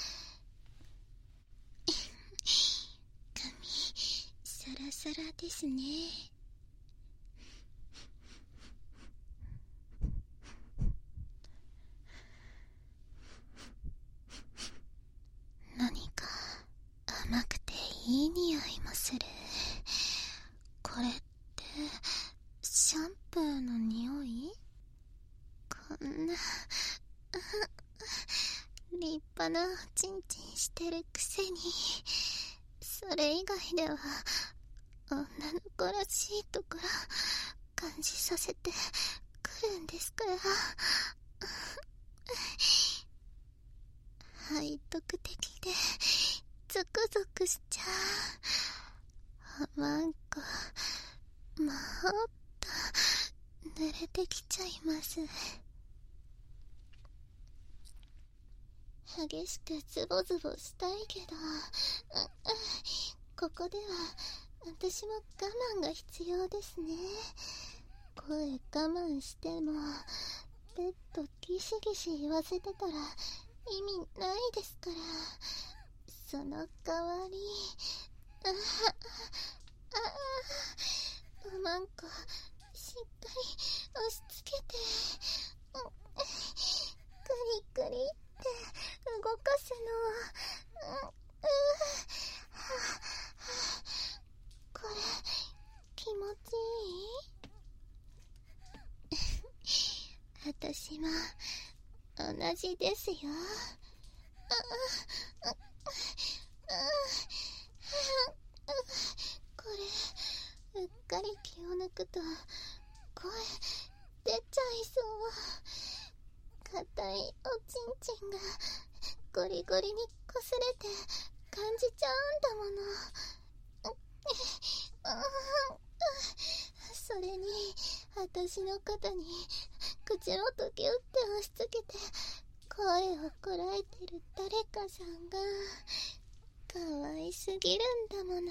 髪サラサラですね。何か甘くていい匂いもする。これってシャンプーの匂い？こんな立派なおちんちんしてるくせに、それ以外では女の子らしいところ感じさせてくるんですから。背徳的でゾクゾクしちゃう。おまんこもっと濡れてきちゃいます。激しくズボズボしたいけど、ここでは私も我慢が必要ですね。声我慢してもベッドギシギシ言わせてたら意味ないですから。その代わり、あああ、おまんこしっかり押し付けて、クリクリって動かすの。うん、うん、これ気持ちいい？私も同じですよ。ああ、ああ、これうっかり気を抜くと声出ちゃいそう。硬いおちんちんがゴリゴリに擦れて感じちゃうんだもの。それに私の肩に口元ギュッて押し付けて声をこらえてる誰かさんが可愛すぎるんだもの。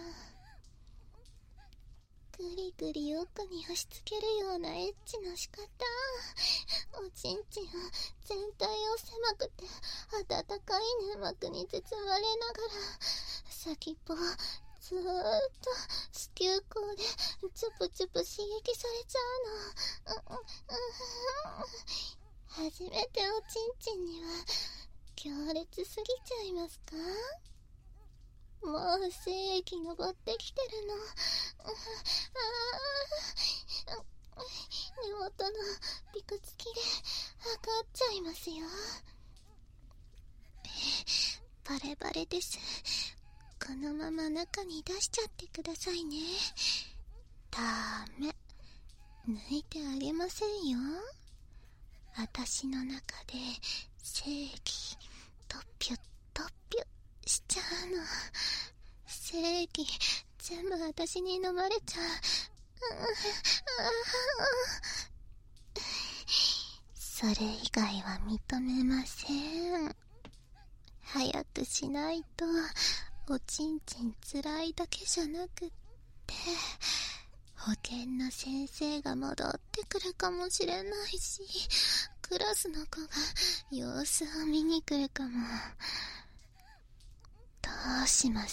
ぐりぐり奥に押し付けるようなエッチの仕方。おちんちんを全体を狭くて温かい粘膜に包まれながら先っぽをずーっと子宮口でチュプチュプ刺激されちゃうの。初めておちんちんには強烈すぎちゃいますか？もう精液昇ってきてるの。根元のピクつきで測っちゃいますよ。バレバレです。このまま中に出しちゃってくださいね。ダメ、抜いてあげませんよ。私の中で正義とピュッとピュッしちゃうの。正義全部私に飲まれちゃう。それ以外は認めません。早くしないとおちんちんつらいだけじゃなくって保健の先生が戻ってくるかもしれないし、クラスの子が様子を見に来るかも。どうします？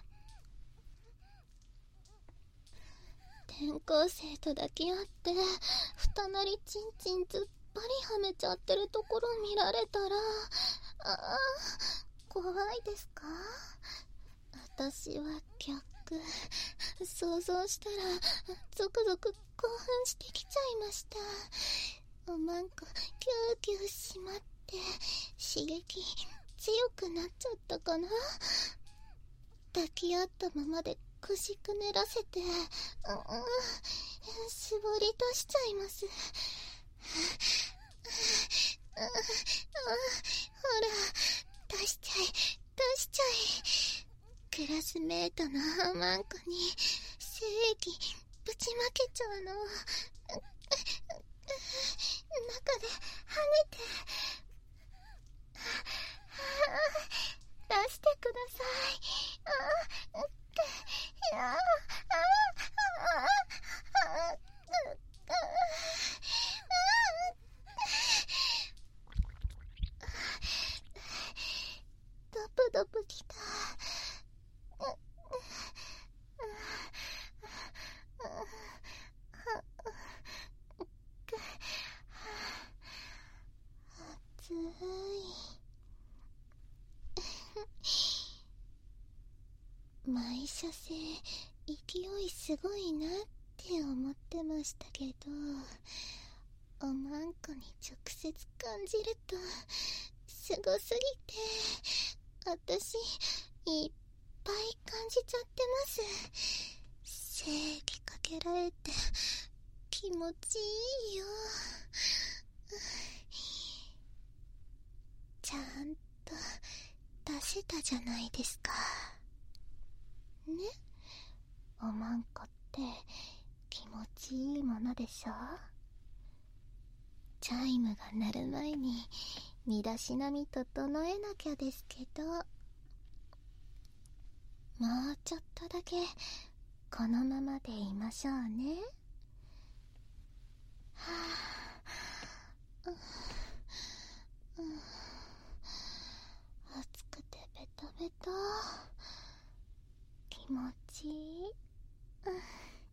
転校生と抱き合って二なりちんちんずっぱりはめちゃってるところ見られたら、ああ、怖いですか？私は逆。想像したらゾクゾク興奮してきちゃいました。おまんこキューキューしまって刺激強くなっちゃったかな。抱き合ったままで腰くねらせて、うん、絞り出しちゃいます。ほら、出しちゃい出しちゃい。クラスメートのおまんこに精液ぶちまけちゃうの。中で跳ねて、出してください。ドプドプきた。暑い。毎射精勢いすごいなって思ってましたけど、おまんこに直接感じるとすごすぎて私いっぱい感じちゃってます。精液かけられて気持ちいいよ。ちゃんと出せたじゃないですかね。おまんこって気持ちいいものでしょ。チャイムが鳴る前に身だしなみ整えなきゃですけど、もうちょっとだけこのままでいましょうね。はぁ、うん、うん、暑くてベトベト、気持ちいい。うん、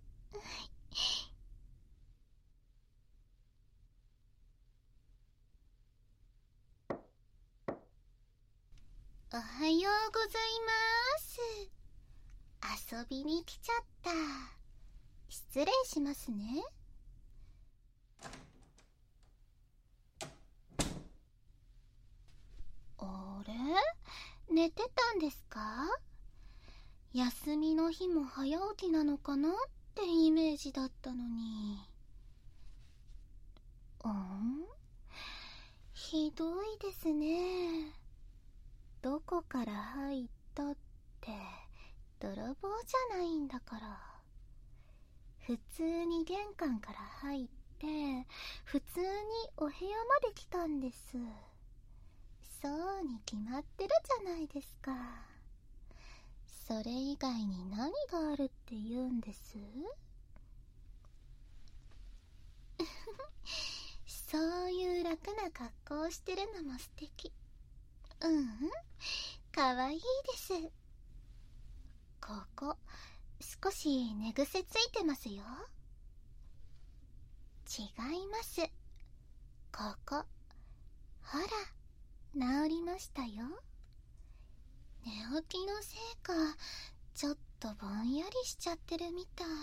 おはようございます。遊びに来ちゃった。失礼しますね。あれ？寝てたんですか？休みの日も早起きなのかなってイメージだったのに。 ん？ひどいですね。どこから入ったって泥棒じゃないんだから。普通に玄関から入って普通にお部屋まで来たんです。そうに決まってるじゃないですか。それ以外に何があるって言うんです？そういう楽な格好をしてるのも素敵。うん、かわいいです。ここ少し寝癖ついてますよ。違います。ここほら、治りましたよ。寝起きのせいかちょっとぼんやりしちゃってるみたい。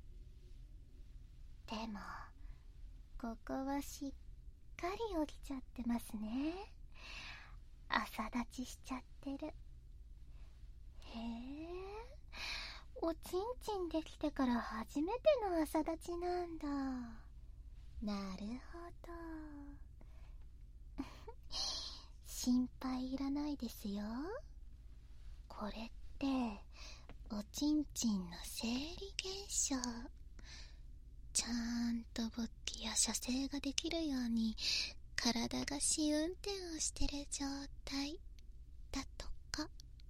でもここはしっかり起きちゃってますね。朝立ちしちゃってる。へえ、おちんちんできてから初めての朝立ちなんだ。なるほど。心配いらないですよ。これっておちんちんの生理現象。ちゃんと勃起や射精ができるように体が試運転をしてる状態だとか。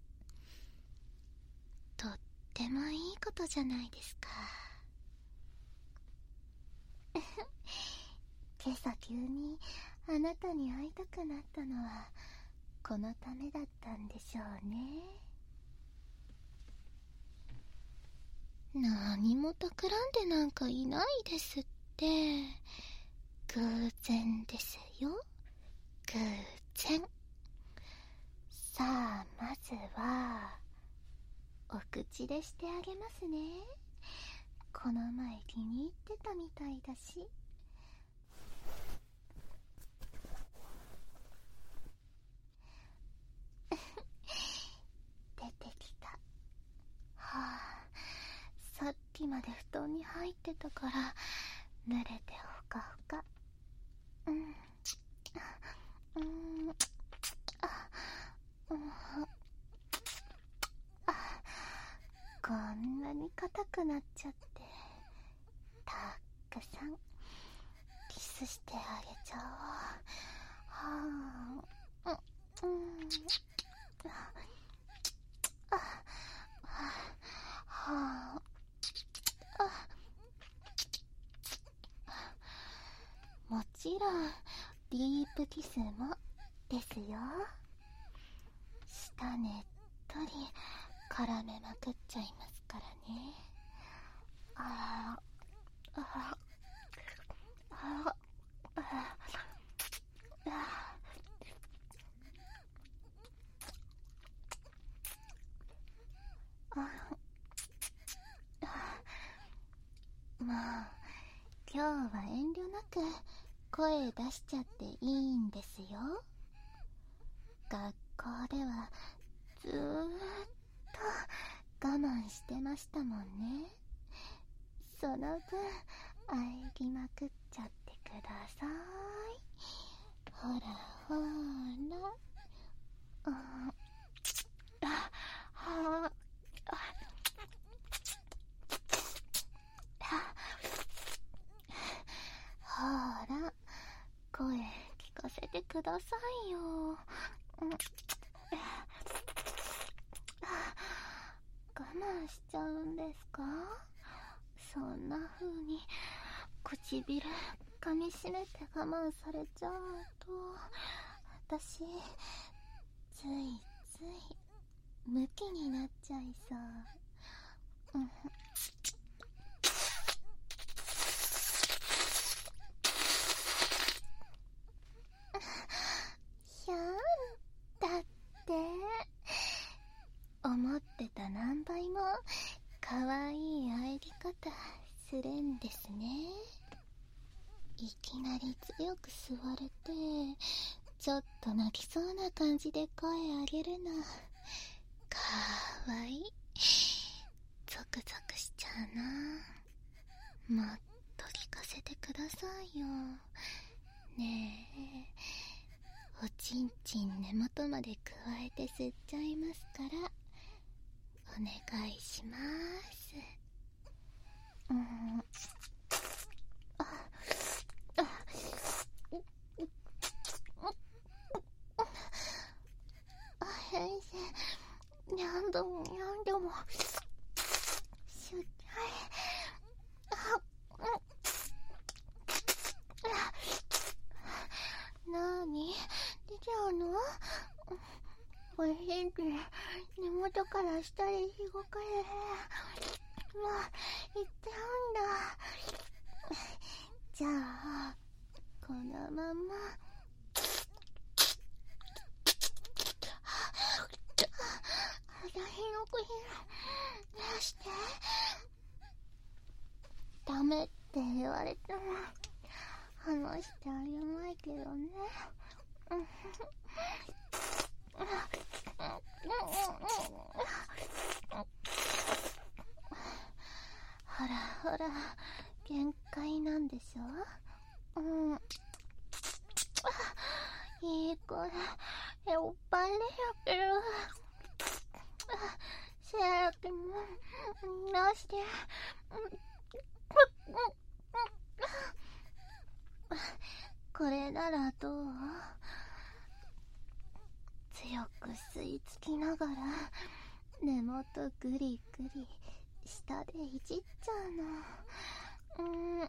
とってもいいことじゃないですか。今朝急にあなたに会いたくなったのはこのためだったんでしょうね。何も企んでなんかいないですって。偶然ですよ、偶然。さあ、まずはお口でしてあげますね。この前気に入ってたみたいだし。出てきた。はあ、さっきまで布団に入ってたから濡れてほかほか。うん、うん、あ、うん、あ、こんなに硬くなっちゃって、たくさんキスしてあげちゃおう。はあ、うん、うん、あ、はあ、あ、もちろんディープキスもですよ。舌ねっとり絡めまくっちゃいますからね。ああ、ああ、ああ、ああ、もう今日は遠慮なく声出しちゃっていいんですよ。学校ではずーっと我慢してましたもんね。その分喘ぎまくっちゃってください。ほらほら。ああ、はあ、ほら声聞かせてくださいよ。うん、我慢しちゃうんですか？そんな風に唇噛みしめて我慢されちゃうと私ついついムキになっちゃいそう。うん、ひゃん、だって思ってた何倍も可愛い入り方するんですね。いきなり強く吸われてちょっと泣きそうな感じで声上げるのかわいい。ゾクゾクしちゃうな。もっと聞かせてくださいよ。 ねえ、おちんちん根元まで加えて吸っちゃいますからお願いします。うん。あああ、先生、何度も何度もしゅっあなーに出ちゃうの？おいしいって根元から下にしごかれる。もういっちゃうんだ。じゃあこのまま私の口出して。ダメって言われても話してあげないけどね。ほらほら限界なんでしょ。うん。いい子だ。えおっぱいでやってる。せやけも出して。これならどう？強く吸い付きながら根元グリグリ下でいじっちゃうの。うーん。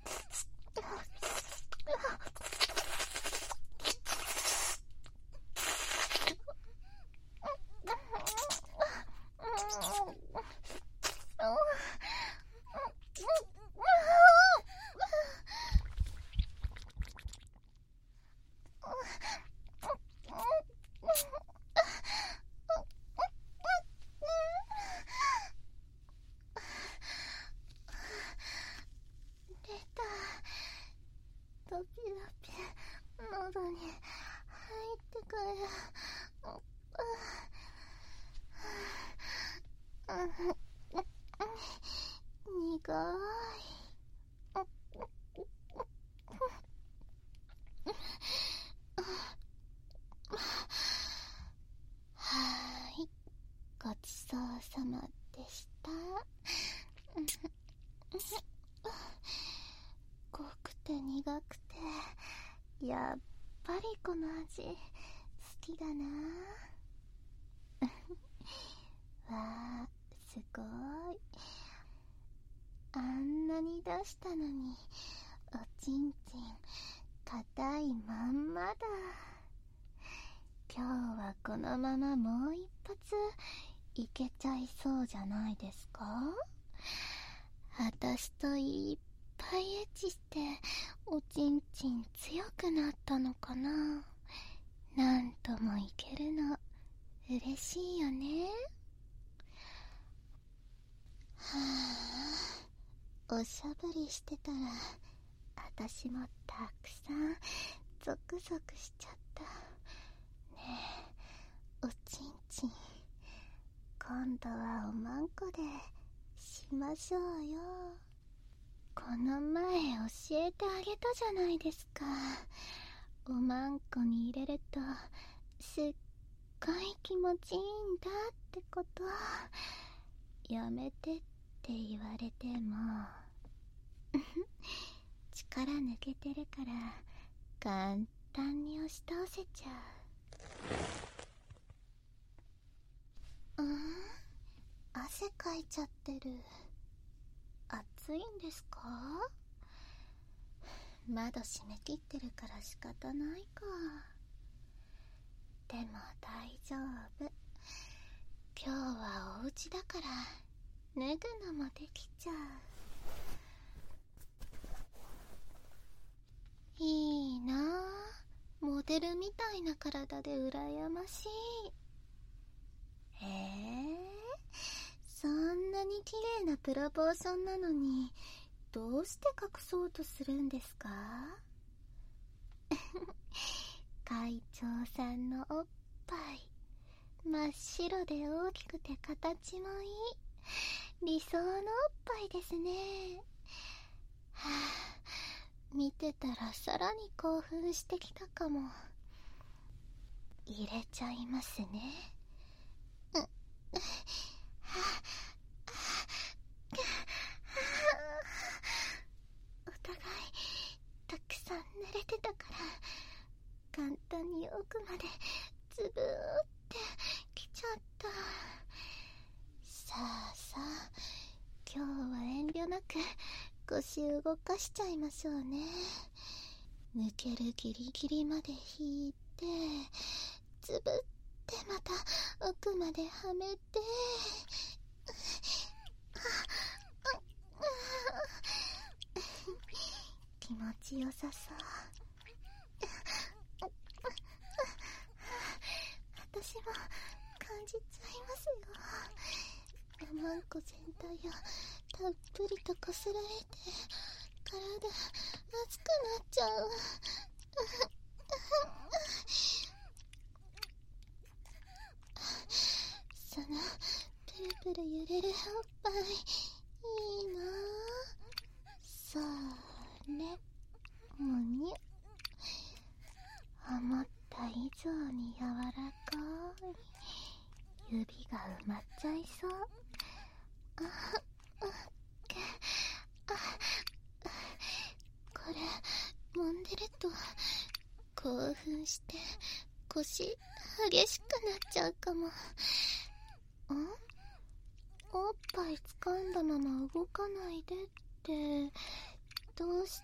ドピドピ喉に入ってくる。苦い。はーい、ごちそうさまでした。濃くて苦くてやっぱりこの味好きだな。わあ、すごい。あんなに出したのにおちんちん硬いまんまだ。今日はこのままもう一発いけちゃいそうじゃないですか？私といっぱいエッチしておちんちん強くなったのかな。なんともいけるの嬉しいよね。はあ、おしゃぶりしてたら私もたくさんゾクゾクしちゃった。ねえ、おちんちん今度はおまんこでしましょうよ。この前教えてあげたじゃないですか。おまんこに入れるとすっごい気持ちいいんだってこと。やめてって言われても力抜けてるから簡単に押し倒せちゃう。うん？汗かいちゃってる。暑いんですか？窓閉め切ってるから仕方ないか。でも大丈夫。今日はお家だから脱ぐのもできちゃう。いいなぁ、モデルみたいな体で羨ましい。へえ、そんなに綺麗なプロポーションなのにどうして隠そうとするんですか？会長さんのおっぱい真っ白で大きくて形もいい理想のおっぱいですね。は見てたらさらに興奮してきたかも。入れちゃいますね。うっはあお互いたくさん濡れてたから簡単に奥までズブーってきちゃった。さあさあ、今日は遠慮なく腰動かしちゃいましょうね。抜けるギリギリまで引いてズブってまた奥まではめて気持ちよさそう。私も感じちゃいますよ。おまんこ全体をたっぷりとこすられて体熱くなっちゃう。そのプルプル揺れるおっぱいいいな。それむにゅ。思った以上に柔らかい。指が埋まっちゃいそう。あああこれ揉んでると興奮して腰激しくなっちゃうかも。ん？おっぱい掴んだまま動かないでってどうして？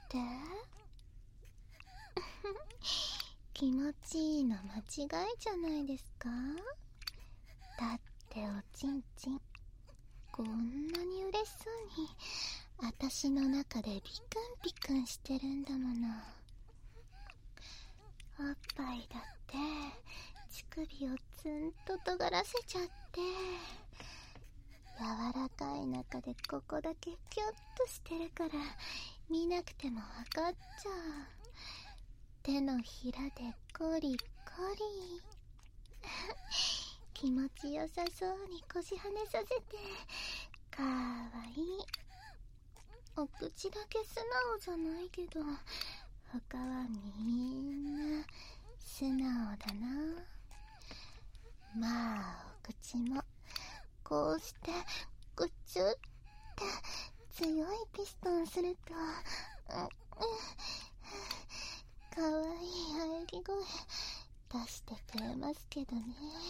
気持ちいいの間違いじゃないですか？だっておちんちんこんなに嬉しそうに私の中でビクンビクンしてるんだもの。おっぱいだって乳首をツンと尖らせちゃって柔らかい中でここだけキュッとしてるから見なくても分かっちゃう。手のひらでコリコリ気持ちよさそうに腰はねさせてかわいい。お口だけ素直じゃないけど他はみんな素直だな。まあお口もこうしてグチュって強いピストンすると、うんうん、かわいい喘ぎ声出してくれますけどね。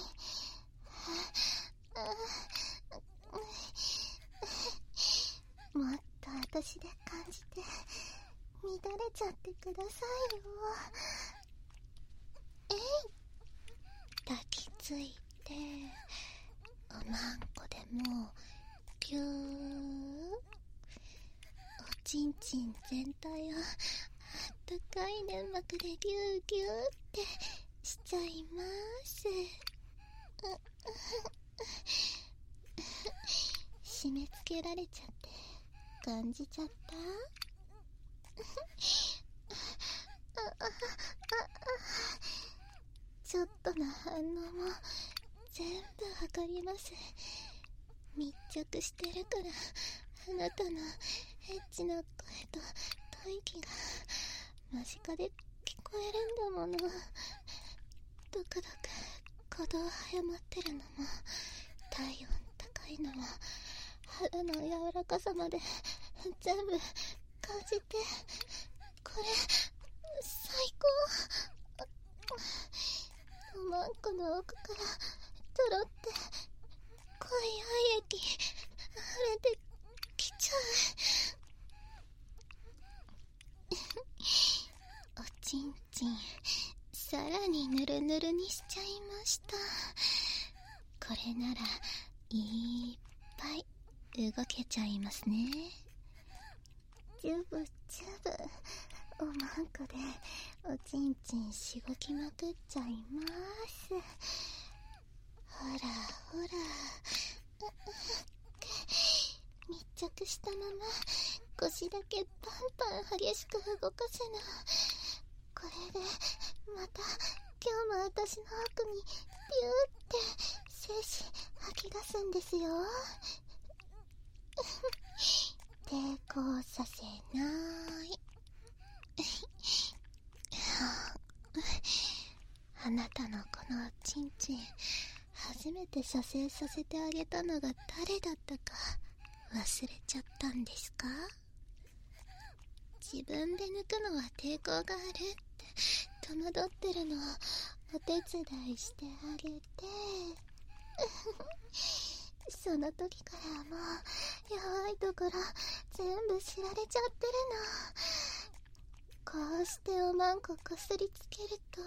もっと私で感じて乱れちゃってくださいよ。えい、抱きついておまんこでもぎゅー、おちんちん全体をあったかい粘膜でギューギューってしちゃいます。締め付けられちゃって感じちゃった？ちょっとの反応も全部わかります。密着してるからあなたのエッチな声と吐息が間近で聞こえるんだもの。ドクドク鼓動早まってるのも体温高いのも肌の柔らかさまで全部感じて、これ最高。おまんこの奥からとろって濃い愛液溢れてきちゃう。おちんちんさらにぬるぬるにしちゃいました。これならいっぱい動けちゃいますね。ジュブジュブおまんこでおちんちんしごきまくっちゃいます。ほらほら密着したまま腰だけパンパン激しく動かせな。これでまた今日も私の奥にピューって精子吐き出すんですよ。抵抗させない。 あなたのこのおちんちん、初めて射精させてあげたのが誰だったか忘れちゃったんですか？自分で抜くのは抵抗があるって戸惑ってるのをお手伝いしてあげてその時からもう弱いところ全部知られちゃってるの。こうしておまんここすりつけると、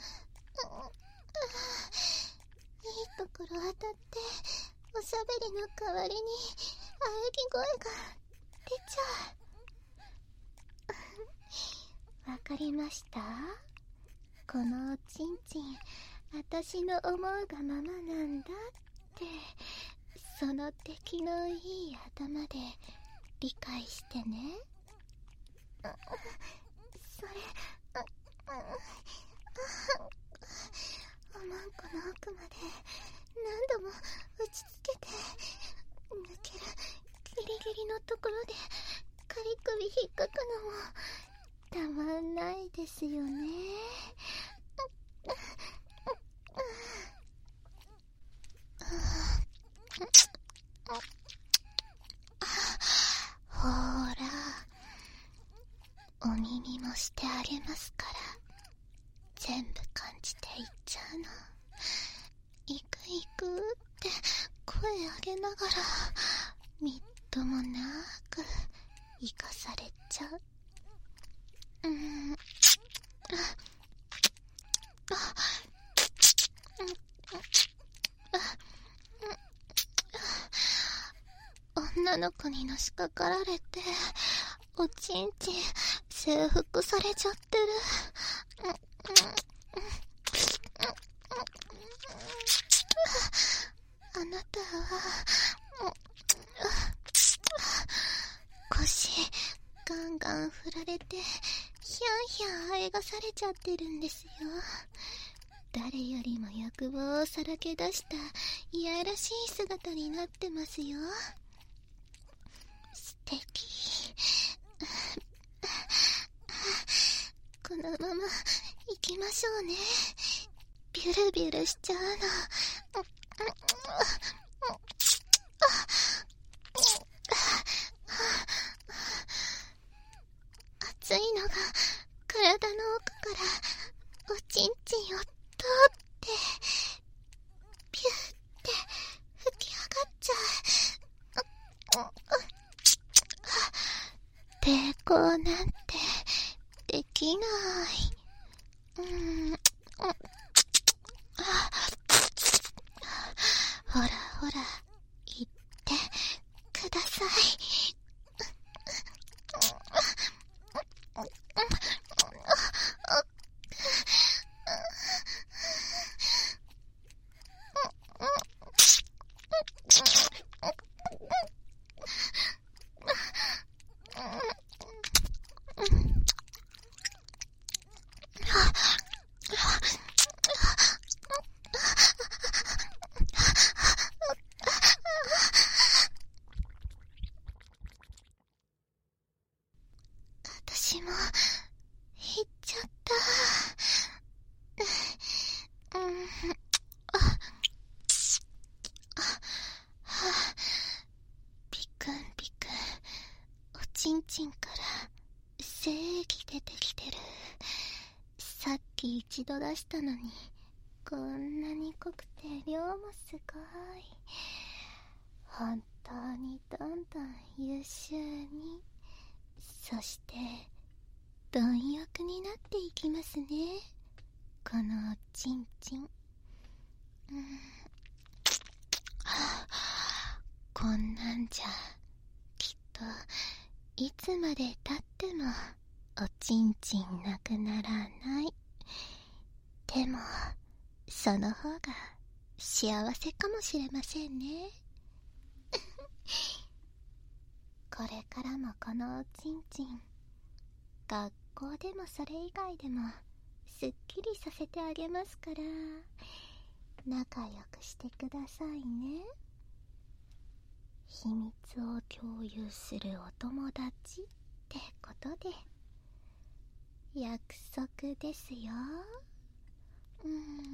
いいところ当たっておしゃべりの代わりに喘ぎ声が出ちゃう。わかりました？このおちんちん、私の思うがままなんだって、その出来のいい頭で理解してね。それ、おまんこの奥まで何度も打ちつけて、抜けるギリギリのところでカリ首引っかくのもたまんないですよね。ほーら、お耳もしてあげますから、全部感じていっちゃうの。行く行くって声上げながらみっともなく生かされちゃう。うーん、女の子にのしかかられておちんちん征服されちゃってる。あなたは腰ガンガン振られてヒャンヒャンあえがされちゃってるんですよ。誰よりも欲望をさらけ出したいやらしい姿になってますよ。素敵。このまま行きましょうね。ビュルビュルしちゃうの。熱いのが体の奥からおちんちんを通ってピューって吹き上がっちゃう。抵抗なんてできない。うーん、ほらほら言ってください。私も行っちゃった。うん、あ、あ、はピクンピクン、おちんちんから精液出てきてる。さっき一度出したのにこんなに濃くて量もすごい。本当にどんどん優秀に、そして貪欲になっていきますね、このおちんちん。うん、はあ、こんなんじゃきっといつまでたってもおちんちんなくならない。でもその方が幸せかもしれませんね。これからもこのおちんちん、学校でもそれ以外でもすっきりさせてあげますから、仲良くしてくださいね。秘密を共有するお友達ってことで。 約束ですよ。うーん。